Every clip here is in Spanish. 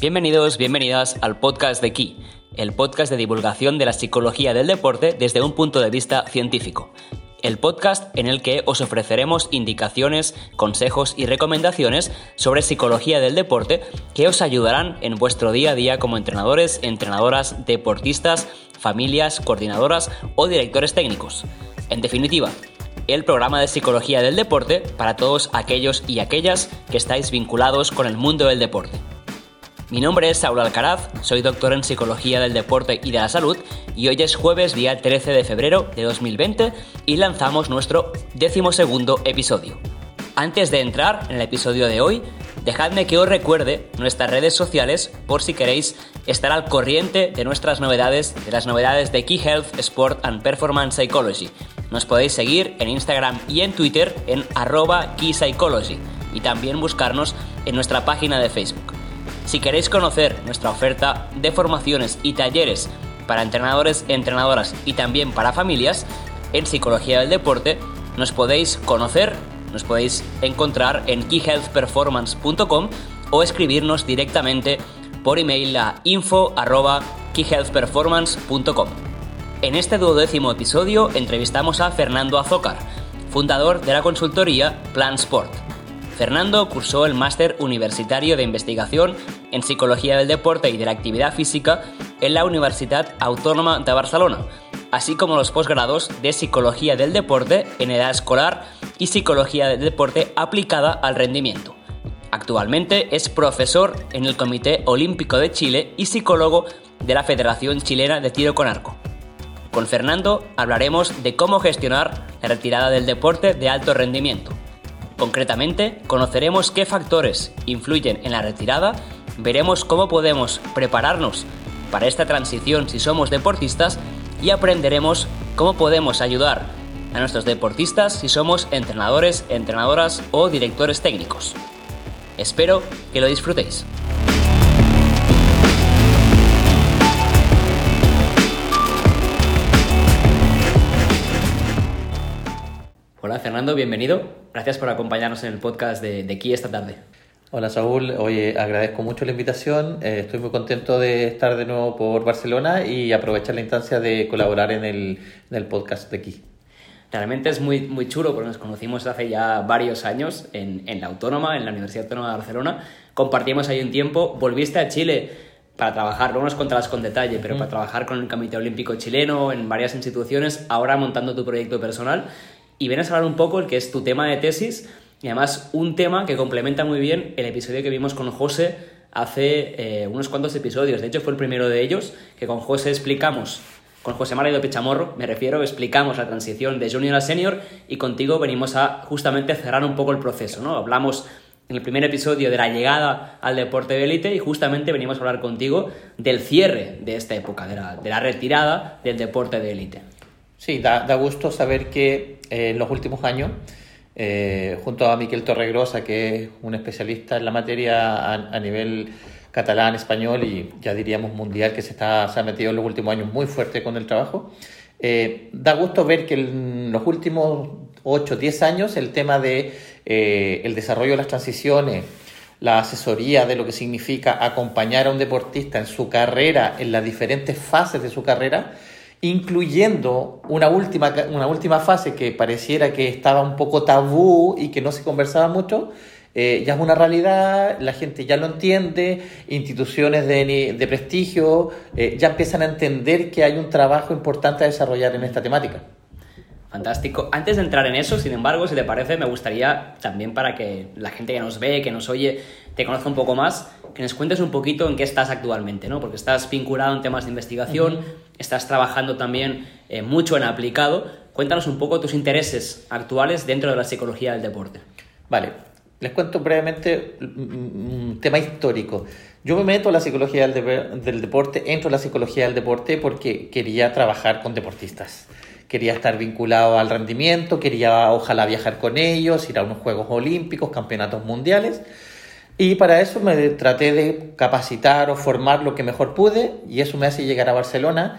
Bienvenidos, bienvenidas al podcast de Ki, el podcast de divulgación de la psicología del deporte desde un punto de vista científico. El podcast en el que os ofreceremos indicaciones, consejos y recomendaciones sobre psicología del deporte que os ayudarán en vuestro día a día como entrenadores, entrenadoras, deportistas, familias, coordinadoras o directores técnicos. En definitiva, el programa de psicología del deporte para todos aquellos y aquellas que estáis vinculados con el mundo del deporte. Mi nombre es Saúl Alcaraz, soy doctor en Psicología del Deporte y de la Salud y hoy es jueves día 13 de febrero de 2020 y lanzamos nuestro 12º episodio. Antes de entrar en el episodio de hoy, dejadme que os recuerde nuestras redes sociales por si queréis estar al corriente de nuestras novedades, de las novedades de Ki Health, Sport and Performance Psychology. Nos podéis seguir en Instagram y en Twitter en @KeyPsychology y también buscarnos en nuestra página de Facebook. Si queréis conocer nuestra oferta de formaciones y talleres para entrenadores, entrenadoras y también para familias, en Psicología del Deporte nos podéis conocer, nos podéis encontrar en keyhealthperformance.com o escribirnos directamente por email a info@keyhealthperformance.com. En este 12º episodio entrevistamos a Fernando Azócar, fundador de la consultoría Plan Sport. Fernando cursó el máster universitario de investigación en Psicología del Deporte y de la Actividad Física en la Universitat Autònoma de Barcelona, así como los posgrados de Psicología del Deporte en edad escolar y Psicología del Deporte aplicada al rendimiento. Actualmente es profesor en el Comité Olímpico de Chile y psicólogo de la Federación Chilena de Tiro con Arco. Con Fernando hablaremos de cómo gestionar la retirada del deporte de alto rendimiento. Concretamente, conoceremos qué factores influyen en la retirada, veremos cómo podemos prepararnos para esta transición si somos deportistas y aprenderemos cómo podemos ayudar a nuestros deportistas si somos entrenadores, entrenadoras o directores técnicos. Espero que lo disfrutéis. Hola Fernando, bienvenido. Gracias por acompañarnos en el podcast de Ki esta tarde. Hola Saúl, oye, agradezco mucho la invitación, estoy muy contento de estar de nuevo por Barcelona y aprovechar la instancia de colaborar en el podcast de Ki. Realmente es muy chulo porque nos conocimos hace ya varios años en la Autónoma, en la Universidad Autónoma de Barcelona, compartimos ahí un tiempo, volviste a Chile para trabajar, luego nos contarás con detalle, pero para trabajar con el Comité Olímpico Chileno en varias instituciones, ahora montando tu proyecto personal. Y vienes a hablar un poco el que es tu tema de tesis y además un tema que complementa muy bien el episodio que vimos con José hace unos cuantos episodios. De hecho, fue el primero de ellos que con José explicamos, con José María Pechamorro, me refiero, explicamos la transición de junior a senior y contigo venimos a justamente cerrar un poco el proceso, ¿no? Hablamos en el primer episodio de la llegada al deporte de élite y justamente venimos a hablar contigo del cierre de esta época, de la retirada del deporte de élite. Sí, da gusto saber que en los últimos años, junto a Miquel Torregrosa, que es un especialista en la materia a nivel catalán, español y ya diríamos mundial, que se ha metido en los últimos años muy fuerte con el trabajo, da gusto ver que en los últimos 8 o 10 años el tema de el desarrollo de las transiciones, la asesoría de lo que significa acompañar a un deportista en su carrera, en las diferentes fases de su carrera, incluyendo una última fase que pareciera que estaba un poco tabú y que no se conversaba mucho, ya es una realidad, la gente ya lo entiende, instituciones de prestigio ya empiezan a entender que hay un trabajo importante a desarrollar en esta temática. Fantástico. Antes de entrar en eso, sin embargo, si te parece, me gustaría también para que la gente que nos ve, que nos oye, te conozca un poco más, que nos cuentes un poquito en qué estás actualmente, ¿no? Porque estás vinculado en temas de investigación, estás trabajando también mucho en aplicado. Cuéntanos un poco tus intereses actuales dentro de la psicología del deporte. Vale, les cuento brevemente un tema histórico. Yo me meto en la psicología del deporte, entro en la psicología del deporte porque quería trabajar con deportistas. Quería estar vinculado al rendimiento, quería ojalá viajar con ellos, ir a unos Juegos Olímpicos, campeonatos mundiales. Y para eso me traté de capacitar o formar lo que mejor pude y eso me hace llegar a Barcelona,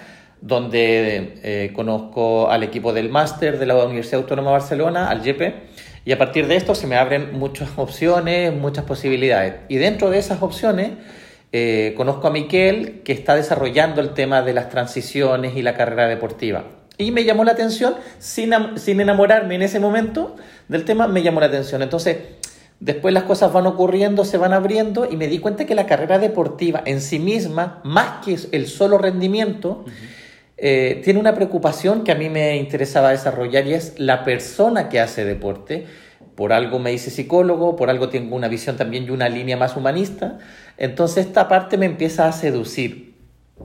donde conozco al equipo del máster de la Universidad Autónoma de Barcelona, al YEPE, y a partir de esto se me abren muchas opciones, muchas posibilidades. Y dentro de esas opciones conozco a Miquel, que está desarrollando el tema de las transiciones y la carrera deportiva. Y me llamó la atención, sin enamorarme en ese momento del tema, me llamó la atención. Entonces, después las cosas van ocurriendo, se van abriendo, y me di cuenta que la carrera deportiva en sí misma, más que el solo rendimiento, tiene una preocupación que a mí me interesaba desarrollar, y es la persona que hace deporte. Por algo me hice psicólogo, por algo tengo una visión también y una línea más humanista. Entonces esta parte me empieza a seducir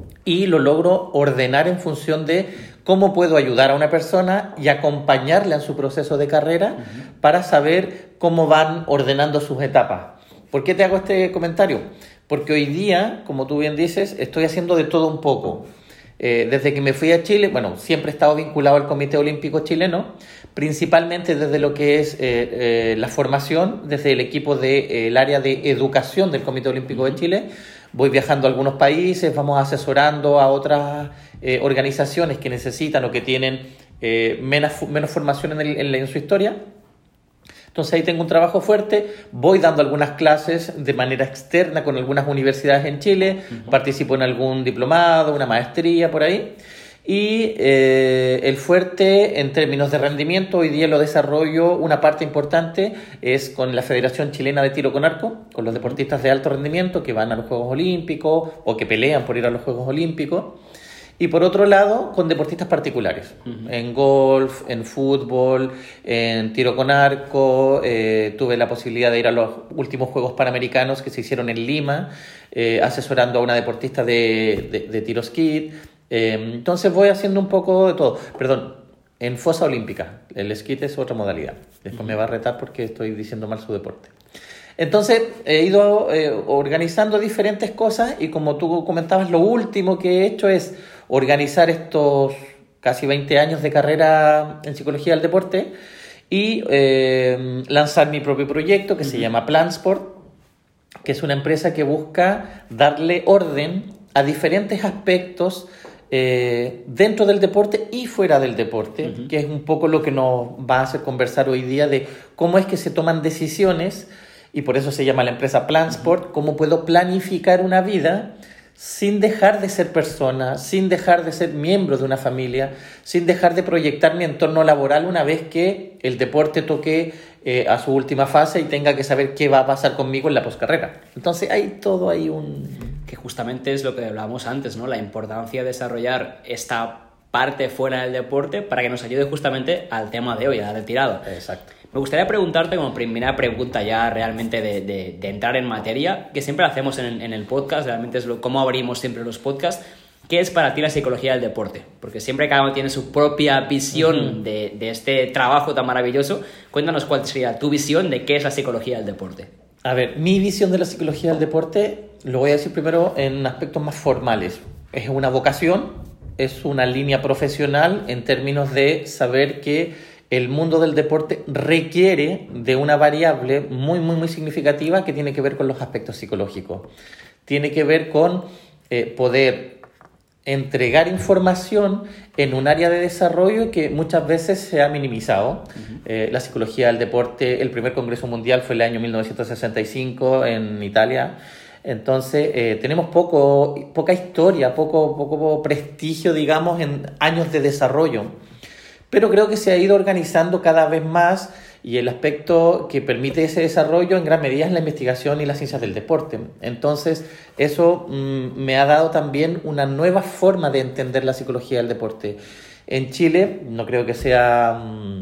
y lo logro ordenar en función de cómo puedo ayudar a una persona y acompañarla en su proceso de carrera para saber cómo van ordenando sus etapas. ¿Por qué te hago este comentario? Porque hoy día, como tú bien dices, estoy haciendo de todo un poco. Desde que me fui a Chile, bueno, siempre he estado vinculado al Comité Olímpico Chileno, principalmente desde lo que es la formación, desde el equipo del área de educación del Comité Olímpico de Chile. Voy viajando a algunos países, vamos asesorando a otras organizaciones que necesitan o que tienen menos formación en su historia. Entonces ahí tengo un trabajo fuerte, voy dando algunas clases de manera externa con algunas universidades en Chile, participo en algún diplomado, una maestría por ahí, y el fuerte en términos de rendimiento hoy día lo desarrollo, una parte importante es con la Federación Chilena de Tiro con Arco, con los deportistas de alto rendimiento que van a los Juegos Olímpicos o que pelean por ir a los Juegos Olímpicos. Y por otro lado, con deportistas particulares, en golf, en fútbol, en tiro con arco. Tuve la posibilidad de ir a los últimos Juegos Panamericanos que se hicieron en Lima, asesorando a una deportista de tiro skeet. Entonces voy haciendo un poco de todo. Perdón, en fosa olímpica. El skeet es otra modalidad. Después me va a retar porque estoy diciendo mal su deporte. Entonces he ido organizando diferentes cosas, y como tú comentabas, lo último que he hecho es organizar estos casi 20 años de carrera en psicología del deporte y lanzar mi propio proyecto que se llama Plansport, que es una empresa que busca darle orden a diferentes aspectos dentro del deporte y fuera del deporte, que es un poco lo que nos va a hacer conversar hoy día de cómo es que se toman decisiones. Y por eso se llama la empresa Plansport, cómo puedo planificar una vida sin dejar de ser persona, sin dejar de ser miembro de una familia, sin dejar de proyectar mi entorno laboral una vez que el deporte toque a su última fase y tenga que saber qué va a pasar conmigo en la poscarrera. Entonces hay todo ahí que justamente es lo que hablábamos antes, ¿no? La importancia de desarrollar esta parte fuera del deporte para que nos ayude justamente al tema de hoy, a la retirada. Exacto. Me gustaría preguntarte, como primera pregunta ya realmente de entrar en materia, que siempre hacemos en el podcast, realmente es cómo abrimos siempre los podcasts. ¿Qué es para ti la psicología del deporte? Porque siempre cada uno tiene su propia visión de este trabajo tan maravilloso. Cuéntanos cuál sería tu visión de qué es la psicología del deporte. A ver, mi visión de la psicología del deporte, lo voy a decir primero en aspectos más formales. Es una vocación, es una línea profesional en términos de saber que el mundo del deporte requiere de una variable muy, muy, muy significativa que tiene que ver con los aspectos psicológicos. Tiene que ver con poder entregar información en un área de desarrollo que muchas veces se ha minimizado. La psicología del deporte, el primer Congreso Mundial fue el año 1965 en Italia. Entonces tenemos poca historia, poco prestigio, digamos, en años de desarrollo. Pero creo que se ha ido organizando cada vez más, y el aspecto que permite ese desarrollo en gran medida es la investigación y las ciencias del deporte. Entonces eso me ha dado también una nueva forma de entender la psicología del deporte. En Chile, no creo que sea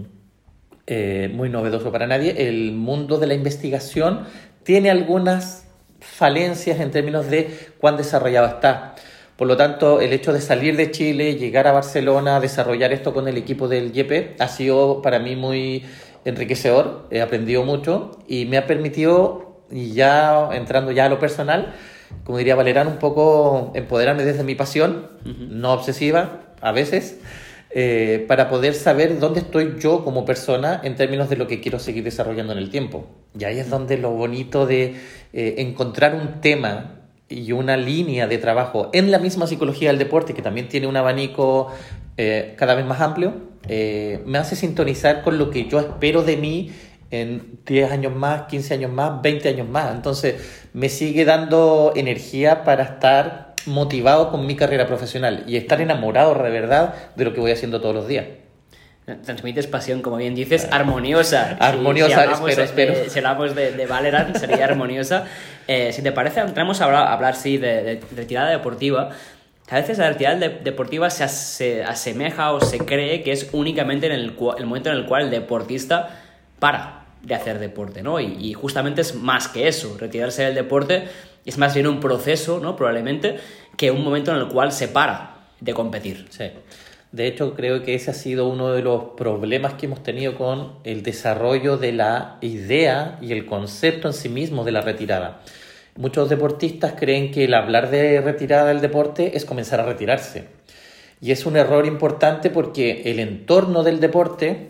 muy novedoso para nadie, el mundo de la investigación tiene algunas falencias en términos de cuán desarrollado está. Por lo tanto, el hecho de salir de Chile, llegar a Barcelona, desarrollar esto con el equipo del YEPE ha sido para mí muy enriquecedor. He aprendido mucho y me ha permitido, y ya entrando ya a lo personal, como diría Valerán, un poco empoderarme desde mi pasión, no obsesiva a veces, para poder saber dónde estoy yo como persona en términos de lo que quiero seguir desarrollando en el tiempo. Y ahí es donde lo bonito de encontrar un tema y una línea de trabajo en la misma psicología del deporte, que también tiene un abanico cada vez más amplio, me hace sintonizar con lo que yo espero de mí en 10 años más, 15 años más, 20 años más. Entonces me sigue dando energía para estar motivado con mi carrera profesional y estar enamorado de verdad de lo que voy haciendo todos los días. Transmites pasión, como bien dices, armoniosa. Armoniosa, espero. Si hablamos de Valorant, sería armoniosa. Si te parece, entramos a hablar sí, de retirada deportiva. A veces la retirada deportiva se asemeja o se cree que es únicamente en el momento en el cual el deportista para de hacer deporte, ¿no? Y justamente es más que eso. Retirarse del deporte es más bien un proceso, ¿no? Probablemente, que un momento en el cual se para de competir. Sí. De hecho, creo que ese ha sido uno de los problemas que hemos tenido con el desarrollo de la idea y el concepto en sí mismo de la retirada. Muchos deportistas creen que el hablar de retirada del deporte es comenzar a retirarse. Y es un error importante porque el entorno del deporte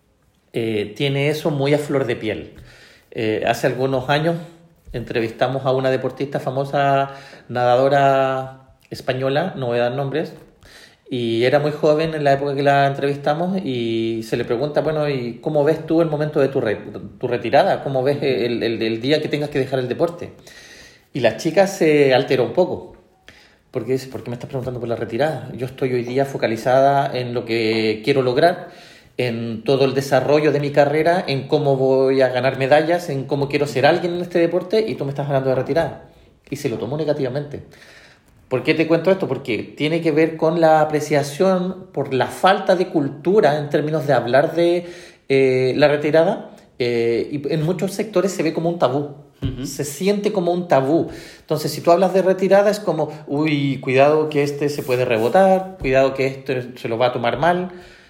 tiene eso muy a flor de piel. Hace algunos años entrevistamos a una deportista famosa, nadadora española, no voy a dar nombres, y era muy joven en la época que la entrevistamos y se le pregunta, bueno, ¿y cómo ves tú el momento de tu retirada? ¿Cómo ves el día que tengas que dejar el deporte? Y la chica se alteró un poco, porque dice, ¿por qué me estás preguntando por la retirada? Yo estoy hoy día focalizada en lo que quiero lograr, en todo el desarrollo de mi carrera, en cómo voy a ganar medallas, en cómo quiero ser alguien en este deporte, y tú me estás hablando de retirada. Y se lo tomó negativamente. ¿Por qué te cuento esto? Porque tiene que ver con la apreciación por la falta de cultura en términos de hablar de la retirada, y en muchos sectores se ve como un tabú. Uh-huh. Se siente como un tabú. Entonces, si tú hablas de retirada es como, uy, cuidado que este se puede rebotar, cuidado que este se lo va a tomar mal.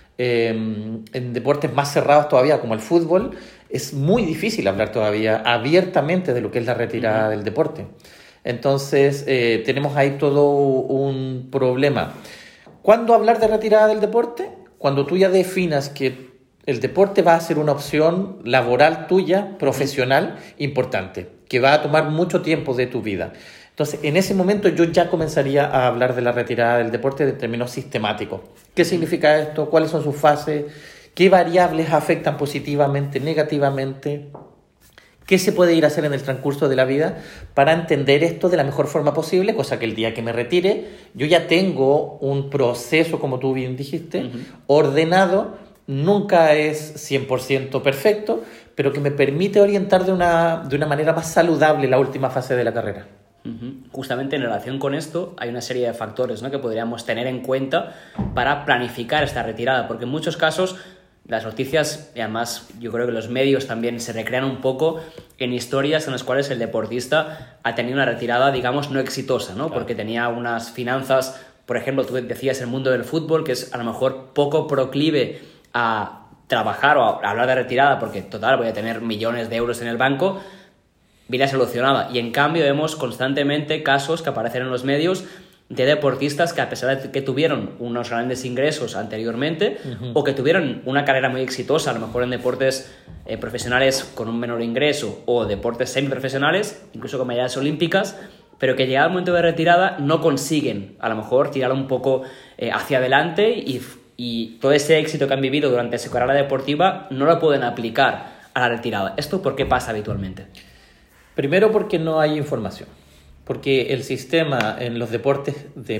En deportes más cerrados todavía, como el fútbol, es muy difícil hablar todavía abiertamente de lo que es la retirada del deporte. Entonces, tenemos ahí todo un problema. ¿Cuándo hablar de retirada del deporte? Cuando tú ya definas que el deporte va a ser una opción laboral tuya, profesional, importante, que va a tomar mucho tiempo de tu vida. Entonces, en ese momento yo ya comenzaría a hablar de la retirada del deporte en términos sistemáticos. ¿Qué significa esto? ¿Cuáles son sus fases? ¿Qué variables afectan positivamente, negativamente? ¿Qué se puede ir a hacer en el transcurso de la vida para entender esto de la mejor forma posible? Cosa que el día que me retire, yo ya tengo un proceso, como tú bien dijiste, ordenado. Nunca es 100% perfecto, pero que me permite orientar de una manera más saludable la última fase de la carrera. Uh-huh. Justamente en relación con esto hay una serie de factores, ¿no?, que podríamos tener en cuenta para planificar esta retirada, porque en muchos casos las noticias, y además yo creo que los medios también se recrean un poco en historias en las cuales el deportista ha tenido una retirada, digamos, no exitosa, ¿no? Claro. Porque tenía unas finanzas, por ejemplo, tú decías el mundo del fútbol, que es a lo mejor poco proclive a trabajar o a hablar de retirada, porque total voy a tener millones de euros en el banco, vida solucionada. Y en cambio vemos constantemente casos que aparecen en los medios de deportistas que, a pesar de que tuvieron unos grandes ingresos anteriormente, uh-huh, o que tuvieron una carrera muy exitosa, a lo mejor en deportes profesionales con un menor ingreso o deportes semiprofesionales, incluso con medallas olímpicas, pero que llegado el momento de retirada no consiguen a lo mejor tirar un poco hacia adelante y todo ese éxito que han vivido durante su carrera deportiva no lo pueden aplicar a la retirada. ¿Esto por qué pasa habitualmente? Primero, porque no hay información. Porque el sistema en los deportes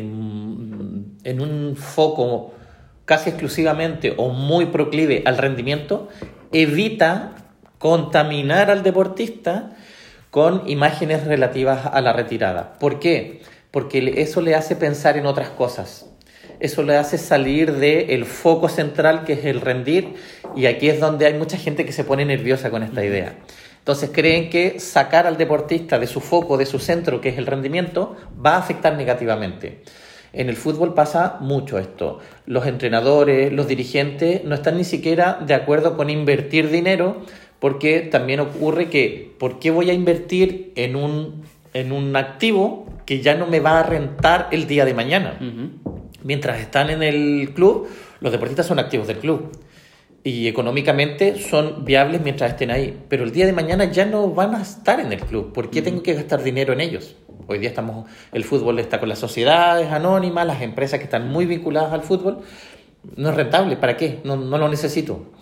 en un foco casi exclusivamente o muy proclive al rendimiento evita contaminar al deportista con imágenes relativas a la retirada. ¿Por qué? Porque eso le hace pensar en otras cosas. Eso le hace salir del foco central, que es el rendir, y aquí es donde hay mucha gente que se pone nerviosa con esta idea. Entonces creen que sacar al deportista de su foco, de su centro, que es el rendimiento, va a afectar negativamente. En el fútbol pasa mucho esto. Los entrenadores, los dirigentes no están ni siquiera de acuerdo con invertir dinero, porque también ocurre que ¿por qué voy a invertir en un activo que ya no me va a rentar el día de mañana? Uh-huh. Mientras están en el club, los deportistas son activos del club y económicamente son viables mientras estén ahí, pero el día de mañana ya no van a estar en el club. ¿Por qué tengo que gastar dinero en ellos? Hoy día el fútbol está con las sociedades anónimas, las empresas que están muy vinculadas al fútbol. No es rentable, ¿para qué? No lo necesito.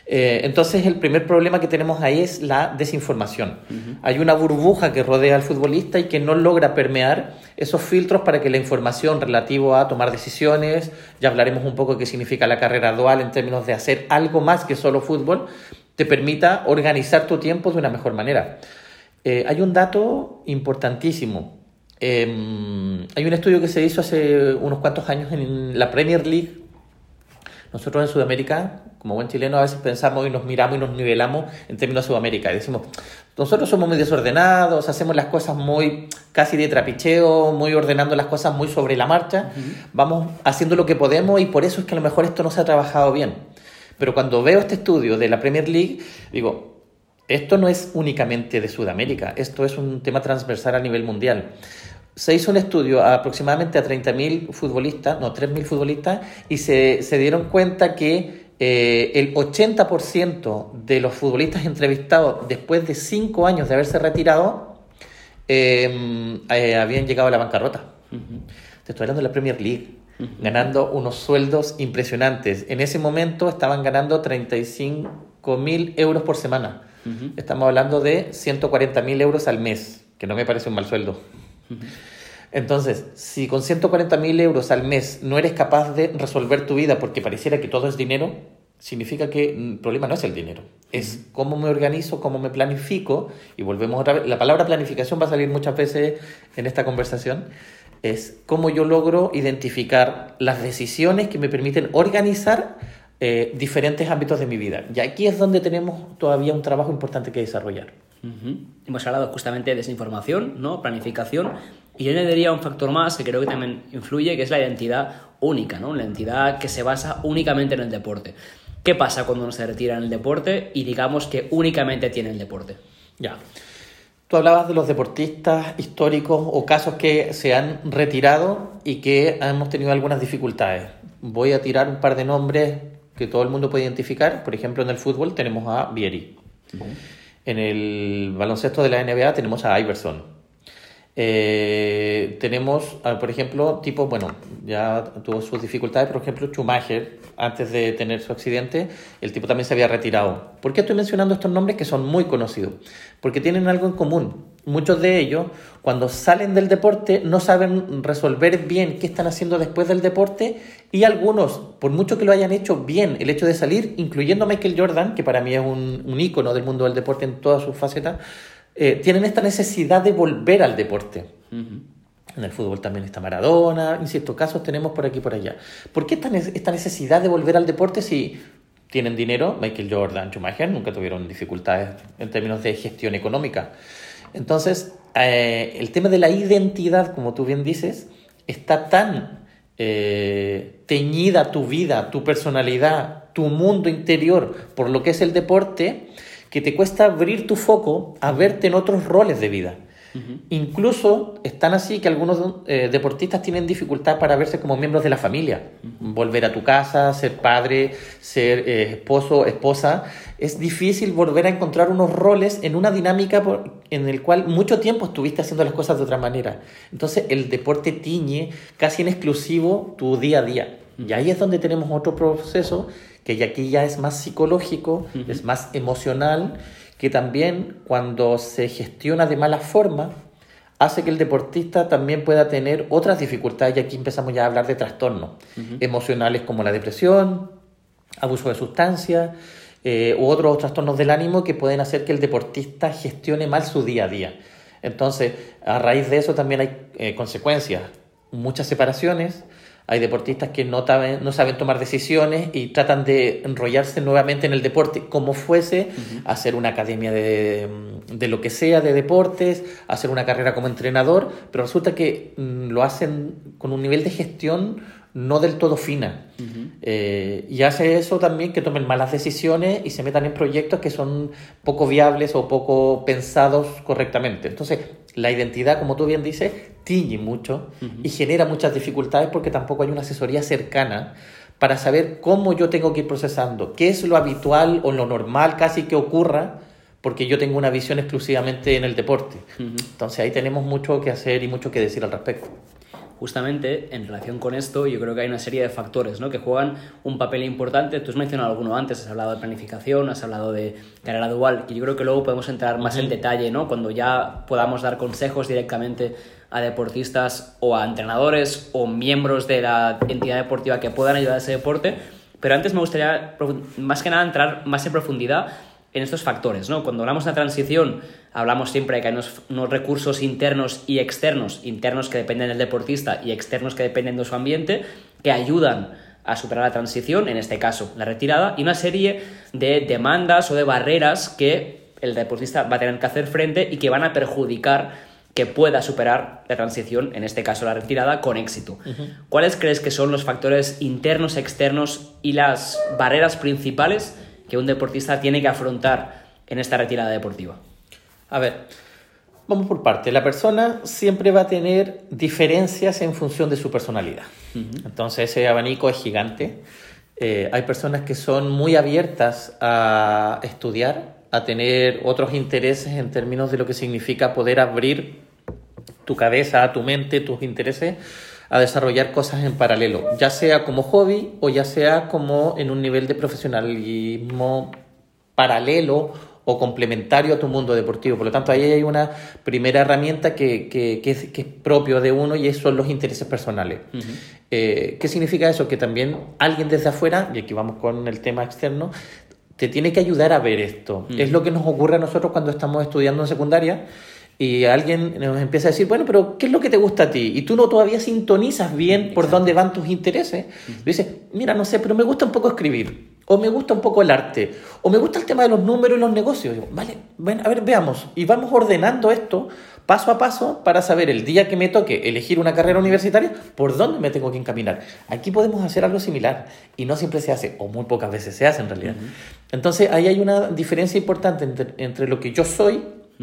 Entonces el primer problema que tenemos ahí es la desinformación. Hay una burbuja que rodea al futbolista y que no logra permear esos filtros para que la información relativa a tomar decisiones, ya hablaremos un poco de qué significa la carrera dual en términos de hacer algo más que solo fútbol, te permita organizar tu tiempo de una mejor manera. Hay un dato importantísimo. Hay un estudio que se hizo hace unos cuantos años en la Premier League. Nosotros en Sudamérica, como buen chileno, a veces pensamos y nos miramos y nos nivelamos en términos de Sudamérica. Y decimos, nosotros somos muy desordenados, hacemos las cosas muy casi de trapicheo, muy ordenando las cosas muy sobre la marcha. Vamos haciendo lo que podemos y por eso es que a lo mejor esto no se ha trabajado bien. Pero cuando veo este estudio de la Premier League, digo, esto no es únicamente de Sudamérica, esto es un tema transversal a nivel mundial. Se hizo un estudio aproximadamente a 30.000 futbolistas, no, 3.000 futbolistas, y se dieron cuenta que el 80% de los futbolistas entrevistados después de 5 años de haberse retirado habían llegado a la bancarrota. Te estoy hablando de la Premier League, ganando unos sueldos impresionantes. En ese momento estaban ganando 35.000 euros por semana. Estamos hablando de 140.000 euros al mes, que no me parece un mal sueldo. Entonces, si con 140.000 euros al mes no eres capaz de resolver tu vida porque pareciera que todo es dinero, significa que el problema no es el dinero, es cómo me organizo, cómo me planifico, y volvemos otra vez, la palabra planificación va a salir muchas veces en esta conversación, es cómo yo logro identificar las decisiones que me permiten organizar diferentes ámbitos de mi vida. Y aquí es donde tenemos todavía un trabajo importante que desarrollar. Hemos hablado justamente de desinformación, ¿no? Planificación, y yo añadiría un factor más que creo que también influye, que es la identidad única, ¿no? La identidad que se basa únicamente en el deporte. ¿Qué pasa cuando uno se retira en el deporte y digamos que únicamente tiene el deporte? Ya. Tú hablabas de los deportistas históricos o casos que se han retirado y que hemos tenido algunas dificultades. Voy a tirar un par de nombres que todo el mundo puede identificar. Por ejemplo, en el fútbol tenemos a Vieri. En el baloncesto de la NBA tenemos a Iverson. Tenemos, por ejemplo, tipos, bueno, ya tuvo sus dificultades, por ejemplo, Schumacher, antes de tener su accidente, el tipo también se había retirado. ¿Por qué estoy mencionando estos nombres que son muy conocidos? Porque tienen algo en común. Muchos de ellos, cuando salen del deporte, no saben resolver bien qué están haciendo después del deporte, y algunos, por mucho que lo hayan hecho bien, el hecho de salir, incluyendo a Michael Jordan, que para mí es un ícono del mundo del deporte en todas sus facetas, tienen esta necesidad de volver al deporte. En el fútbol también está Maradona, insisto, casos tenemos por aquí y por allá. ¿Por qué esta necesidad de volver al deporte si tienen dinero? Michael Jordan, Schumacher nunca tuvieron dificultades en términos de gestión económica. Entonces, el tema de la identidad, como tú bien dices, está tan teñida tu vida, tu personalidad, tu mundo interior por lo que es el deporte, que te cuesta abrir tu foco a verte en otros roles de vida. Incluso están así que algunos deportistas tienen dificultad para verse como miembros de la familia. Volver a tu casa, ser padre, ser esposo, esposa. Es difícil volver a encontrar unos roles en una dinámica en el cual mucho tiempo estuviste haciendo las cosas de otra manera. Entonces el deporte tiñe casi en exclusivo tu día a día. Y ahí es donde tenemos otro proceso que aquí ya es más psicológico, es más emocional, que también cuando se gestiona de mala forma hace que el deportista también pueda tener otras dificultades, y aquí empezamos ya a hablar de trastornos emocionales como la depresión, abuso de sustancias u otros trastornos del ánimo que pueden hacer que el deportista gestione mal su día a día. Entonces, a raíz de eso también hay consecuencias, muchas separaciones. Hay deportistas que no saben tomar decisiones y tratan de enrollarse nuevamente en el deporte, como fuese hacer una academia de lo que sea, de deportes, hacer una carrera como entrenador, pero resulta que lo hacen con un nivel de gestión no del todo fina. Y hace eso también que tomen malas decisiones y se metan en proyectos que son poco viables o poco pensados correctamente. Entonces, la identidad, como tú bien dices, tiñe mucho y genera muchas dificultades porque tampoco hay una asesoría cercana para saber cómo yo tengo que ir procesando, qué es lo habitual o lo normal casi que ocurra, porque yo tengo una visión exclusivamente en el deporte. Entonces ahí tenemos mucho que hacer y mucho que decir al respecto. justamente en relación con esto, yo creo que hay una serie de factores, ¿no?, que juegan un papel importante. Tú has mencionado alguno antes, has hablado de planificación, has hablado de carrera dual, que yo creo que luego podemos entrar más en detalle, ¿no?, cuando ya podamos dar consejos directamente a deportistas o a entrenadores o miembros de la entidad deportiva que puedan ayudar a ese deporte. Pero antes me gustaría, más que nada, entrar más en profundidad en estos factores, ¿no? Cuando hablamos de la transición, hablamos siempre de que hay unos recursos internos y externos que dependen del deportista y externos que dependen de su ambiente, que ayudan a superar la transición, en este caso la retirada, y una serie de demandas o de barreras que el deportista va a tener que hacer frente y que van a perjudicar que pueda superar la transición, en este caso la retirada, con éxito. ¿Cuáles crees que son los factores internos, externos y las barreras principales que un deportista tiene que afrontar en esta retirada deportiva? A ver, vamos por parte. La persona siempre va a tener diferencias en función de su personalidad. Entonces ese abanico es gigante. Hay personas que son muy abiertas a estudiar, a tener otros intereses en términos de lo que significa poder abrir tu cabeza, tu mente, tus intereses, a desarrollar cosas en paralelo, ya sea como hobby o ya sea como en un nivel de profesionalismo paralelo o complementario a tu mundo deportivo. Por lo tanto, ahí hay una primera herramienta que es propio de uno, y esos son los intereses personales. ¿Qué significa eso? Que también alguien desde afuera, y aquí vamos con el tema externo, te tiene que ayudar a ver esto. Es lo que nos ocurre a nosotros cuando estamos estudiando en secundaria y alguien nos empieza a decir, bueno, pero ¿qué es lo que te gusta a ti? Y tú no todavía sintonizas bien por dónde van tus intereses. Dices, mira, no sé, pero me gusta un poco escribir, o me gusta un poco el arte, o me gusta el tema de los números y los negocios. Digo, vale, bueno, a ver, veamos. Y vamos ordenando esto paso a paso para saber el día que me toque elegir una carrera universitaria, por dónde me tengo que encaminar. Aquí podemos hacer algo similar, y no siempre se hace, o muy pocas veces se hace en realidad. Entonces ahí hay una diferencia importante entre lo que yo soy,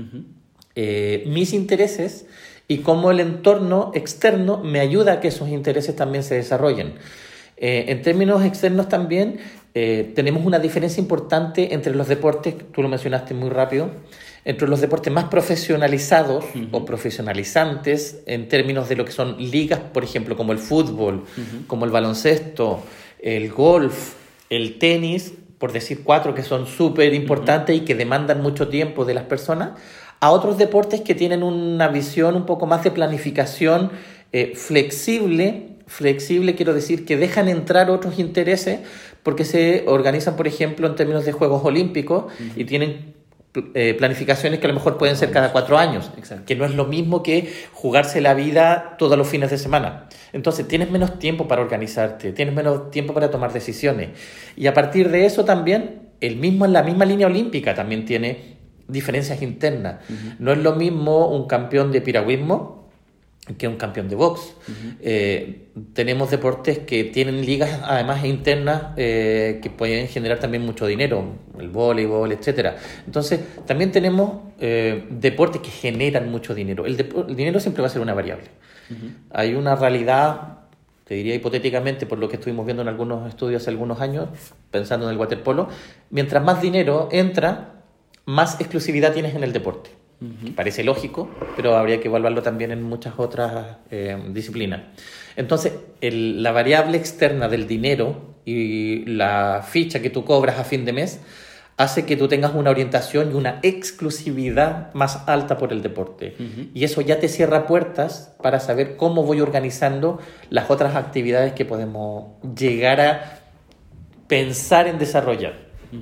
mis intereses, y cómo el entorno externo me ayuda a que esos intereses también se desarrollen. En términos externos también tenemos una diferencia importante entre los deportes, tú lo mencionaste muy rápido, entre los deportes más profesionalizados o profesionalizantes en términos de lo que son ligas, por ejemplo, como el fútbol, como el baloncesto, el golf, el tenis, por decir 4 que son súper importantes y que demandan mucho tiempo de las personas, a otros deportes que tienen una visión un poco más de planificación flexible, quiero decir, que dejan entrar otros intereses porque se organizan, por ejemplo, en términos de Juegos Olímpicos y tienen planificaciones que a lo mejor pueden ser cada 4 años, que no es lo mismo que jugarse la vida todos los fines de semana. Entonces tienes menos tiempo para organizarte, tienes menos tiempo para tomar decisiones, y a partir de eso también la misma línea olímpica también tiene diferencias internas. No es lo mismo un campeón de piragüismo que un campeón de box. Tenemos deportes que tienen ligas además internas que pueden generar también mucho dinero, el voleibol, etcétera. Entonces también tenemos deportes que generan mucho dinero. El dinero siempre va a ser una variable. Hay una realidad, te diría hipotéticamente, por lo que estuvimos viendo en algunos estudios hace algunos años, pensando en el waterpolo, mientras más dinero entra, más exclusividad tienes en el deporte. Parece lógico, pero habría que evaluarlo también en muchas otras disciplinas. Entonces, la variable externa del dinero y la ficha que tú cobras a fin de mes hace que tú tengas una orientación y una exclusividad más alta por el deporte. Y eso ya te cierra puertas para saber cómo voy organizando las otras actividades que podemos llegar a pensar en desarrollar.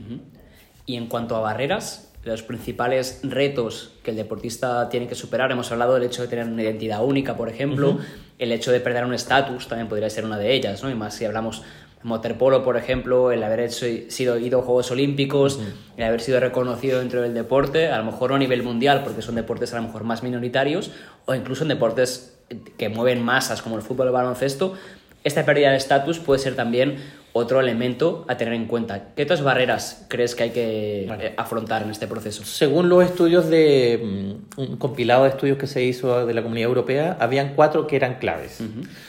Y en cuanto a barreras, los principales retos que el deportista tiene que superar, hemos hablado del hecho de tener una identidad única, por ejemplo, el hecho de perder un estatus también podría ser una de ellas, ¿no? Y más si hablamos de waterpolo, por ejemplo, el haber ido a Juegos Olímpicos, el haber sido reconocido dentro del deporte, a lo mejor no a nivel mundial, porque son deportes a lo mejor más minoritarios, o incluso en deportes que mueven masas como el fútbol o el baloncesto. Esta pérdida de estatus puede ser también otro elemento a tener en cuenta. ¿Qué otras barreras crees que hay que afrontar en este proceso? Según los estudios un compilado de estudios que se hizo de la Comunidad Europea, habían 4 que eran claves.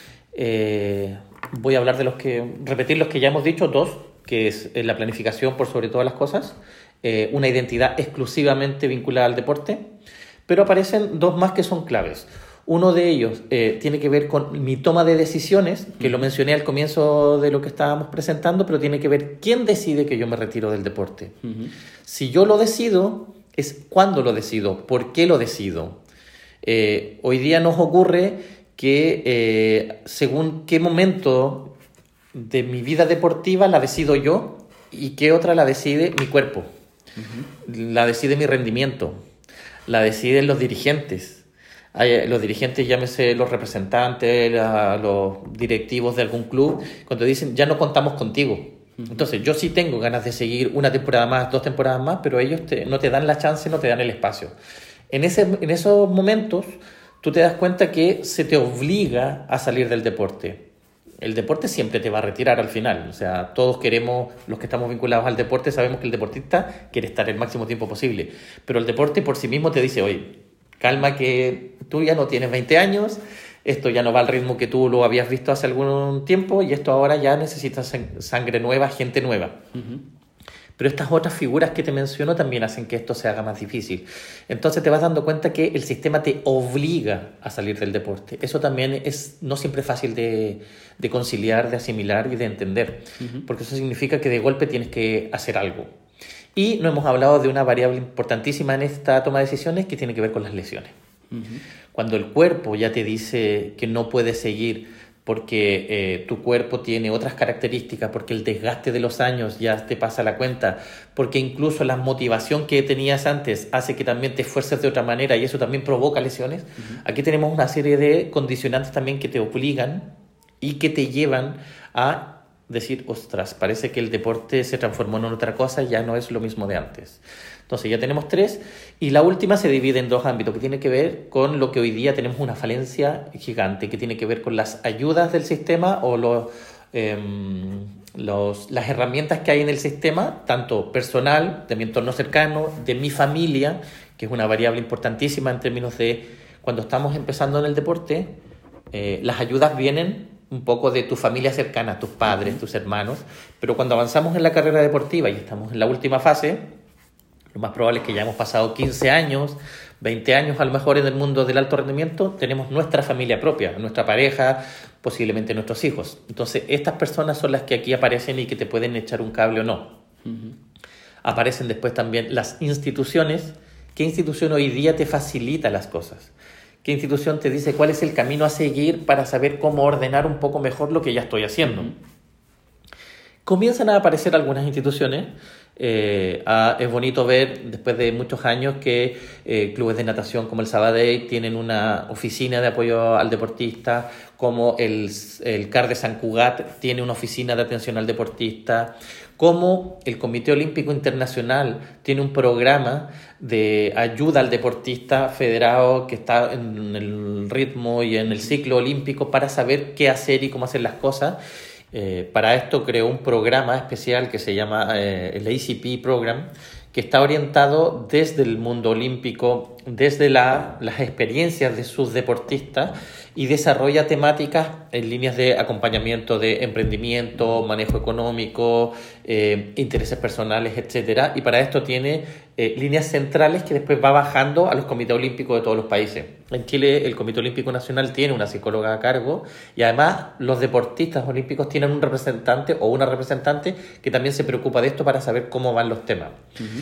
Voy a hablar repetir los que ya hemos dicho, 2, que es la planificación por sobre todas las cosas, una identidad exclusivamente vinculada al deporte, pero aparecen 2 más que son claves. Uno de ellos tiene que ver con mi toma de decisiones, que lo mencioné al comienzo de lo que estábamos presentando, pero tiene que ver quién decide que yo me retiro del deporte. Si yo lo decido, es cuándo lo decido, por qué lo decido. Hoy día nos ocurre que según qué momento de mi vida deportiva la decido yo y qué otra la decide mi cuerpo, la decide mi rendimiento, la deciden los dirigentes. Los dirigentes, llámese los representantes, los directivos de algún club, cuando dicen ya no contamos contigo. Entonces yo sí tengo ganas de seguir una temporada más, 2 temporadas más, pero ellos no te dan la chance, no te dan el espacio. En esos momentos tú te das cuenta que se te obliga a salir del deporte. El deporte siempre te va a retirar al final. O sea, todos queremos, los que estamos vinculados al deporte, sabemos que el deportista quiere estar el máximo tiempo posible. Pero el deporte por sí mismo te dice, oye, calma que tú ya no tienes 20 años, esto ya no va al ritmo que tú lo habías visto hace algún tiempo y esto ahora ya necesitas sangre nueva, gente nueva. Pero estas otras figuras que te menciono también hacen que esto se haga más difícil. Entonces te vas dando cuenta que el sistema te obliga a salir del deporte. Eso también es no siempre fácil de conciliar, de asimilar y de entender. Porque eso significa que de golpe tienes que hacer algo. Y no hemos hablado de una variable importantísima en esta toma de decisiones que tiene que ver con las lesiones. Cuando el cuerpo ya te dice que no puedes seguir porque tu cuerpo tiene otras características, porque el desgaste de los años ya te pasa la cuenta, porque incluso la motivación que tenías antes hace que también te esfuerces de otra manera y eso también provoca lesiones. Aquí tenemos una serie de condicionantes también que te obligan y que te llevan a decir, ostras, parece que el deporte se transformó en otra cosa, ya no es lo mismo de antes. Entonces ya tenemos 3 y la última se divide en 2 ámbitos que tiene que ver con lo que hoy día tenemos una falencia gigante, que tiene que ver con las ayudas del sistema o las herramientas que hay en el sistema, tanto personal, de mi entorno cercano, de mi familia, que es una variable importantísima en términos de cuando estamos empezando en el deporte, las ayudas vienen un poco de tu familia cercana, tus padres, tus hermanos, pero cuando avanzamos en la carrera deportiva y estamos en la última fase, lo más probable es que ya hemos pasado 15 años, 20 años a lo mejor en el mundo del alto rendimiento, tenemos nuestra familia propia, nuestra pareja, posiblemente nuestros hijos. Entonces, estas personas son las que aquí aparecen y que te pueden echar un cable o no. Aparecen después también las instituciones. ¿Qué institución hoy día te facilita las cosas? ¿Qué institución te dice cuál es el camino a seguir para saber cómo ordenar un poco mejor lo que ya estoy haciendo? Comienzan a aparecer algunas instituciones. Es bonito ver después de muchos años que clubes de natación como el Sabadell tienen una oficina de apoyo al deportista, como el CAR de Sant Cugat tiene una oficina de atención al deportista, como el Comité Olímpico Internacional tiene un programa de ayuda al deportista federado que está en el ritmo y en el ciclo olímpico para saber qué hacer y cómo hacer las cosas. Para esto creó un programa especial que se llama el ACP Program, que está orientado desde el mundo olímpico, desde las experiencias de sus deportistas y desarrolla temáticas en líneas de acompañamiento de emprendimiento, manejo económico, intereses personales, etcétera. Y para esto tiene líneas centrales que después va bajando a los comités olímpicos de todos los países. En Chile el Comité Olímpico Nacional tiene una psicóloga a cargo y además los deportistas olímpicos tienen un representante o una representante que también se preocupa de esto para saber cómo van los temas.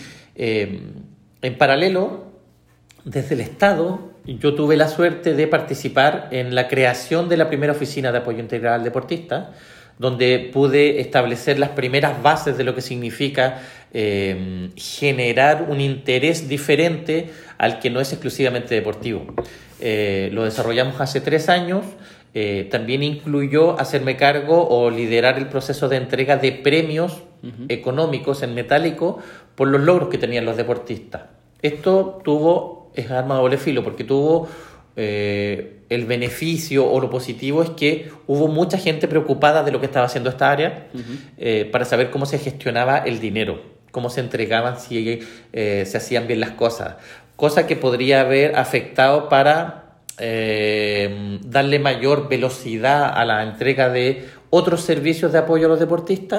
En paralelo, desde el Estado, yo tuve la suerte de participar en la creación de la primera oficina de apoyo integral al deportista, donde pude establecer las primeras bases de lo que significa generar un interés diferente al que no es exclusivamente deportivo. Lo desarrollamos hace 3 años. También incluyó hacerme cargo o liderar el proceso de entrega de premios económicos en metálico por los logros que tenían los deportistas. Esto es arma de doble filo porque tuvo el beneficio o lo positivo es que hubo mucha gente preocupada de lo que estaba haciendo esta área para saber cómo se gestionaba el dinero, cómo se entregaban, si se hacían bien las cosas, cosa que podría haber afectado para darle mayor velocidad a la entrega de otros servicios de apoyo a los deportistas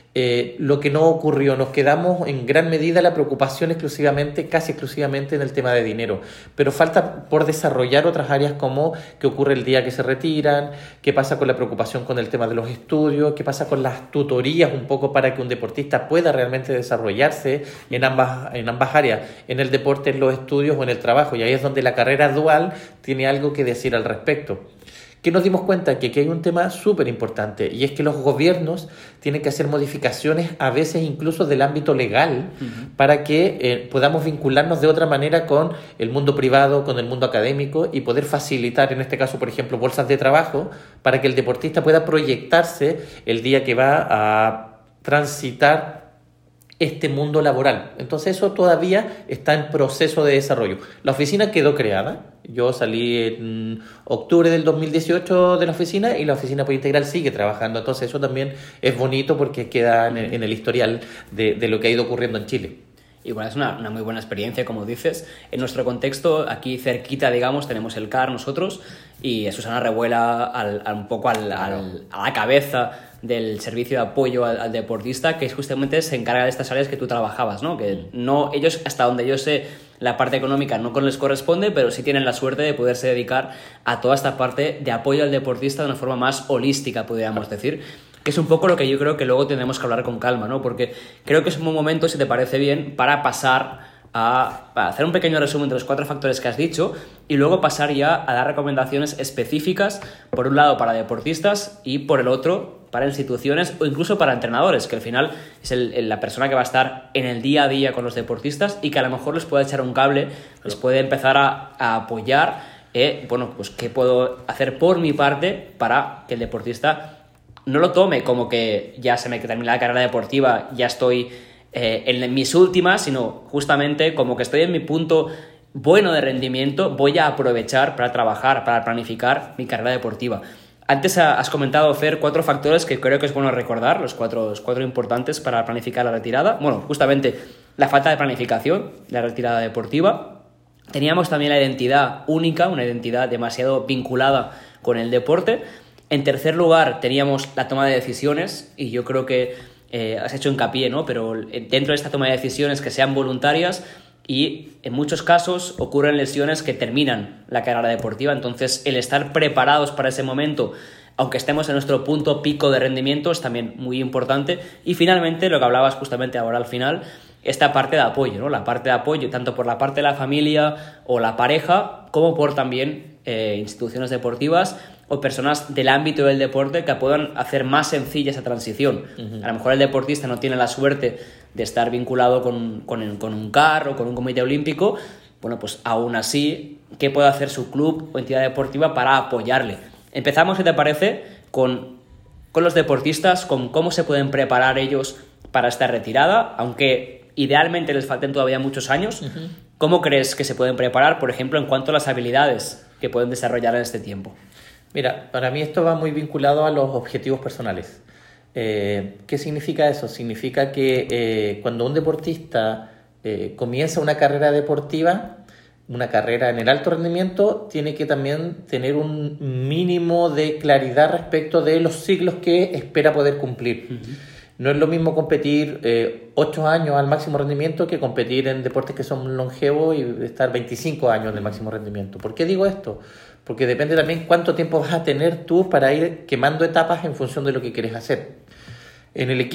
lo que no ocurrió. Nos quedamos en gran medida la preocupación casi exclusivamente en el tema de dinero, pero falta por desarrollar otras áreas como qué ocurre el día que se retiran, qué pasa con la preocupación con el tema de los estudios, qué pasa con las tutorías un poco para que un deportista pueda realmente desarrollarse en ambas áreas, en el deporte, en los estudios o en el trabajo, y ahí es donde la carrera dual tiene algo que decir al respecto. Que nos dimos cuenta que aquí hay un tema súper importante, y es que los gobiernos tienen que hacer modificaciones a veces incluso del ámbito legal para que podamos vincularnos de otra manera con el mundo privado, con el mundo académico, y poder facilitar, en este caso, por ejemplo, bolsas de trabajo para que el deportista pueda proyectarse el día que va a transitar este mundo laboral. Entonces eso todavía está en proceso de desarrollo. La oficina quedó creada. Yo salí en octubre del 2018 de la oficina, y la oficina Apoyo Integral sigue trabajando. Entonces eso también es bonito porque queda en el historial de lo que ha ido ocurriendo en Chile. Igual es una muy buena experiencia, como dices. En nuestro contexto, aquí cerquita, digamos, tenemos el CAR nosotros, y Susana Revuela un poco a la cabeza del servicio de apoyo al deportista, que justamente se encarga de estas áreas que tú trabajabas, ¿no? Que no, ellos, hasta donde yo sé, la parte económica no les corresponde, pero sí tienen la suerte de poderse dedicar a toda esta parte de apoyo al deportista de una forma más holística, podríamos decir. Que es un poco lo que yo creo que luego tenemos que hablar con calma, ¿no? Porque creo que es un buen momento, si te parece bien, para pasar a hacer un pequeño resumen de los 4 factores que has dicho, y luego pasar ya a dar recomendaciones específicas, por un lado para deportistas y por el otro para instituciones o incluso para entrenadores, que al final es la persona que va a estar en el día a día con los deportistas y que a lo mejor les puede echar un cable, les puede empezar a apoyar, bueno, pues qué puedo hacer por mi parte para que el deportista no lo tome como que ya se me termina la carrera deportiva, ya estoy en mis últimas, sino justamente como que estoy en mi punto bueno de rendimiento, voy a aprovechar para trabajar, para planificar mi carrera deportiva. Antes has comentado, Fer, 4 factores que creo que es bueno recordar, los cuatro importantes para planificar la retirada. Bueno, justamente la falta de planificación de la retirada deportiva. Teníamos también la identidad única, una identidad demasiado vinculada con el deporte. En tercer lugar, teníamos la toma de decisiones, y yo creo que has hecho hincapié, ¿no? Pero dentro de esta toma de decisiones que sean voluntarias, y en muchos casos ocurren lesiones que terminan la carrera deportiva. Entonces el estar preparados para ese momento, aunque estemos en nuestro punto pico de rendimiento, es también muy importante. Y finalmente, lo que hablabas justamente ahora al final, esta parte de apoyo, ¿no? La parte de apoyo tanto por la parte de la familia o la pareja, como por también instituciones deportivas o personas del ámbito del deporte que puedan hacer más sencilla esa transición. A lo mejor el deportista no tiene la suerte de estar vinculado con un CAR o con un comité olímpico. Bueno, pues aún así, ¿qué puede hacer su club o entidad deportiva para apoyarle? Empezamos, si te parece, con los deportistas, con cómo se pueden preparar ellos para esta retirada, aunque idealmente les falten todavía muchos años. ¿Cómo crees que se pueden preparar, por ejemplo, en cuanto a las habilidades que pueden desarrollar en este tiempo? Mira, para mí esto va muy vinculado a los objetivos personales. ¿Qué significa eso? Significa que cuando un deportista comienza una carrera deportiva, una carrera en el alto rendimiento, tiene que también tener un mínimo de claridad respecto de los ciclos que espera poder cumplir. No es lo mismo competir 8 años al máximo rendimiento que competir en deportes que son longevos y estar 25 años en el máximo rendimiento. ¿Por qué digo esto? Porque depende también cuánto tiempo vas a tener tú para ir quemando etapas en función de lo que quieres hacer. En el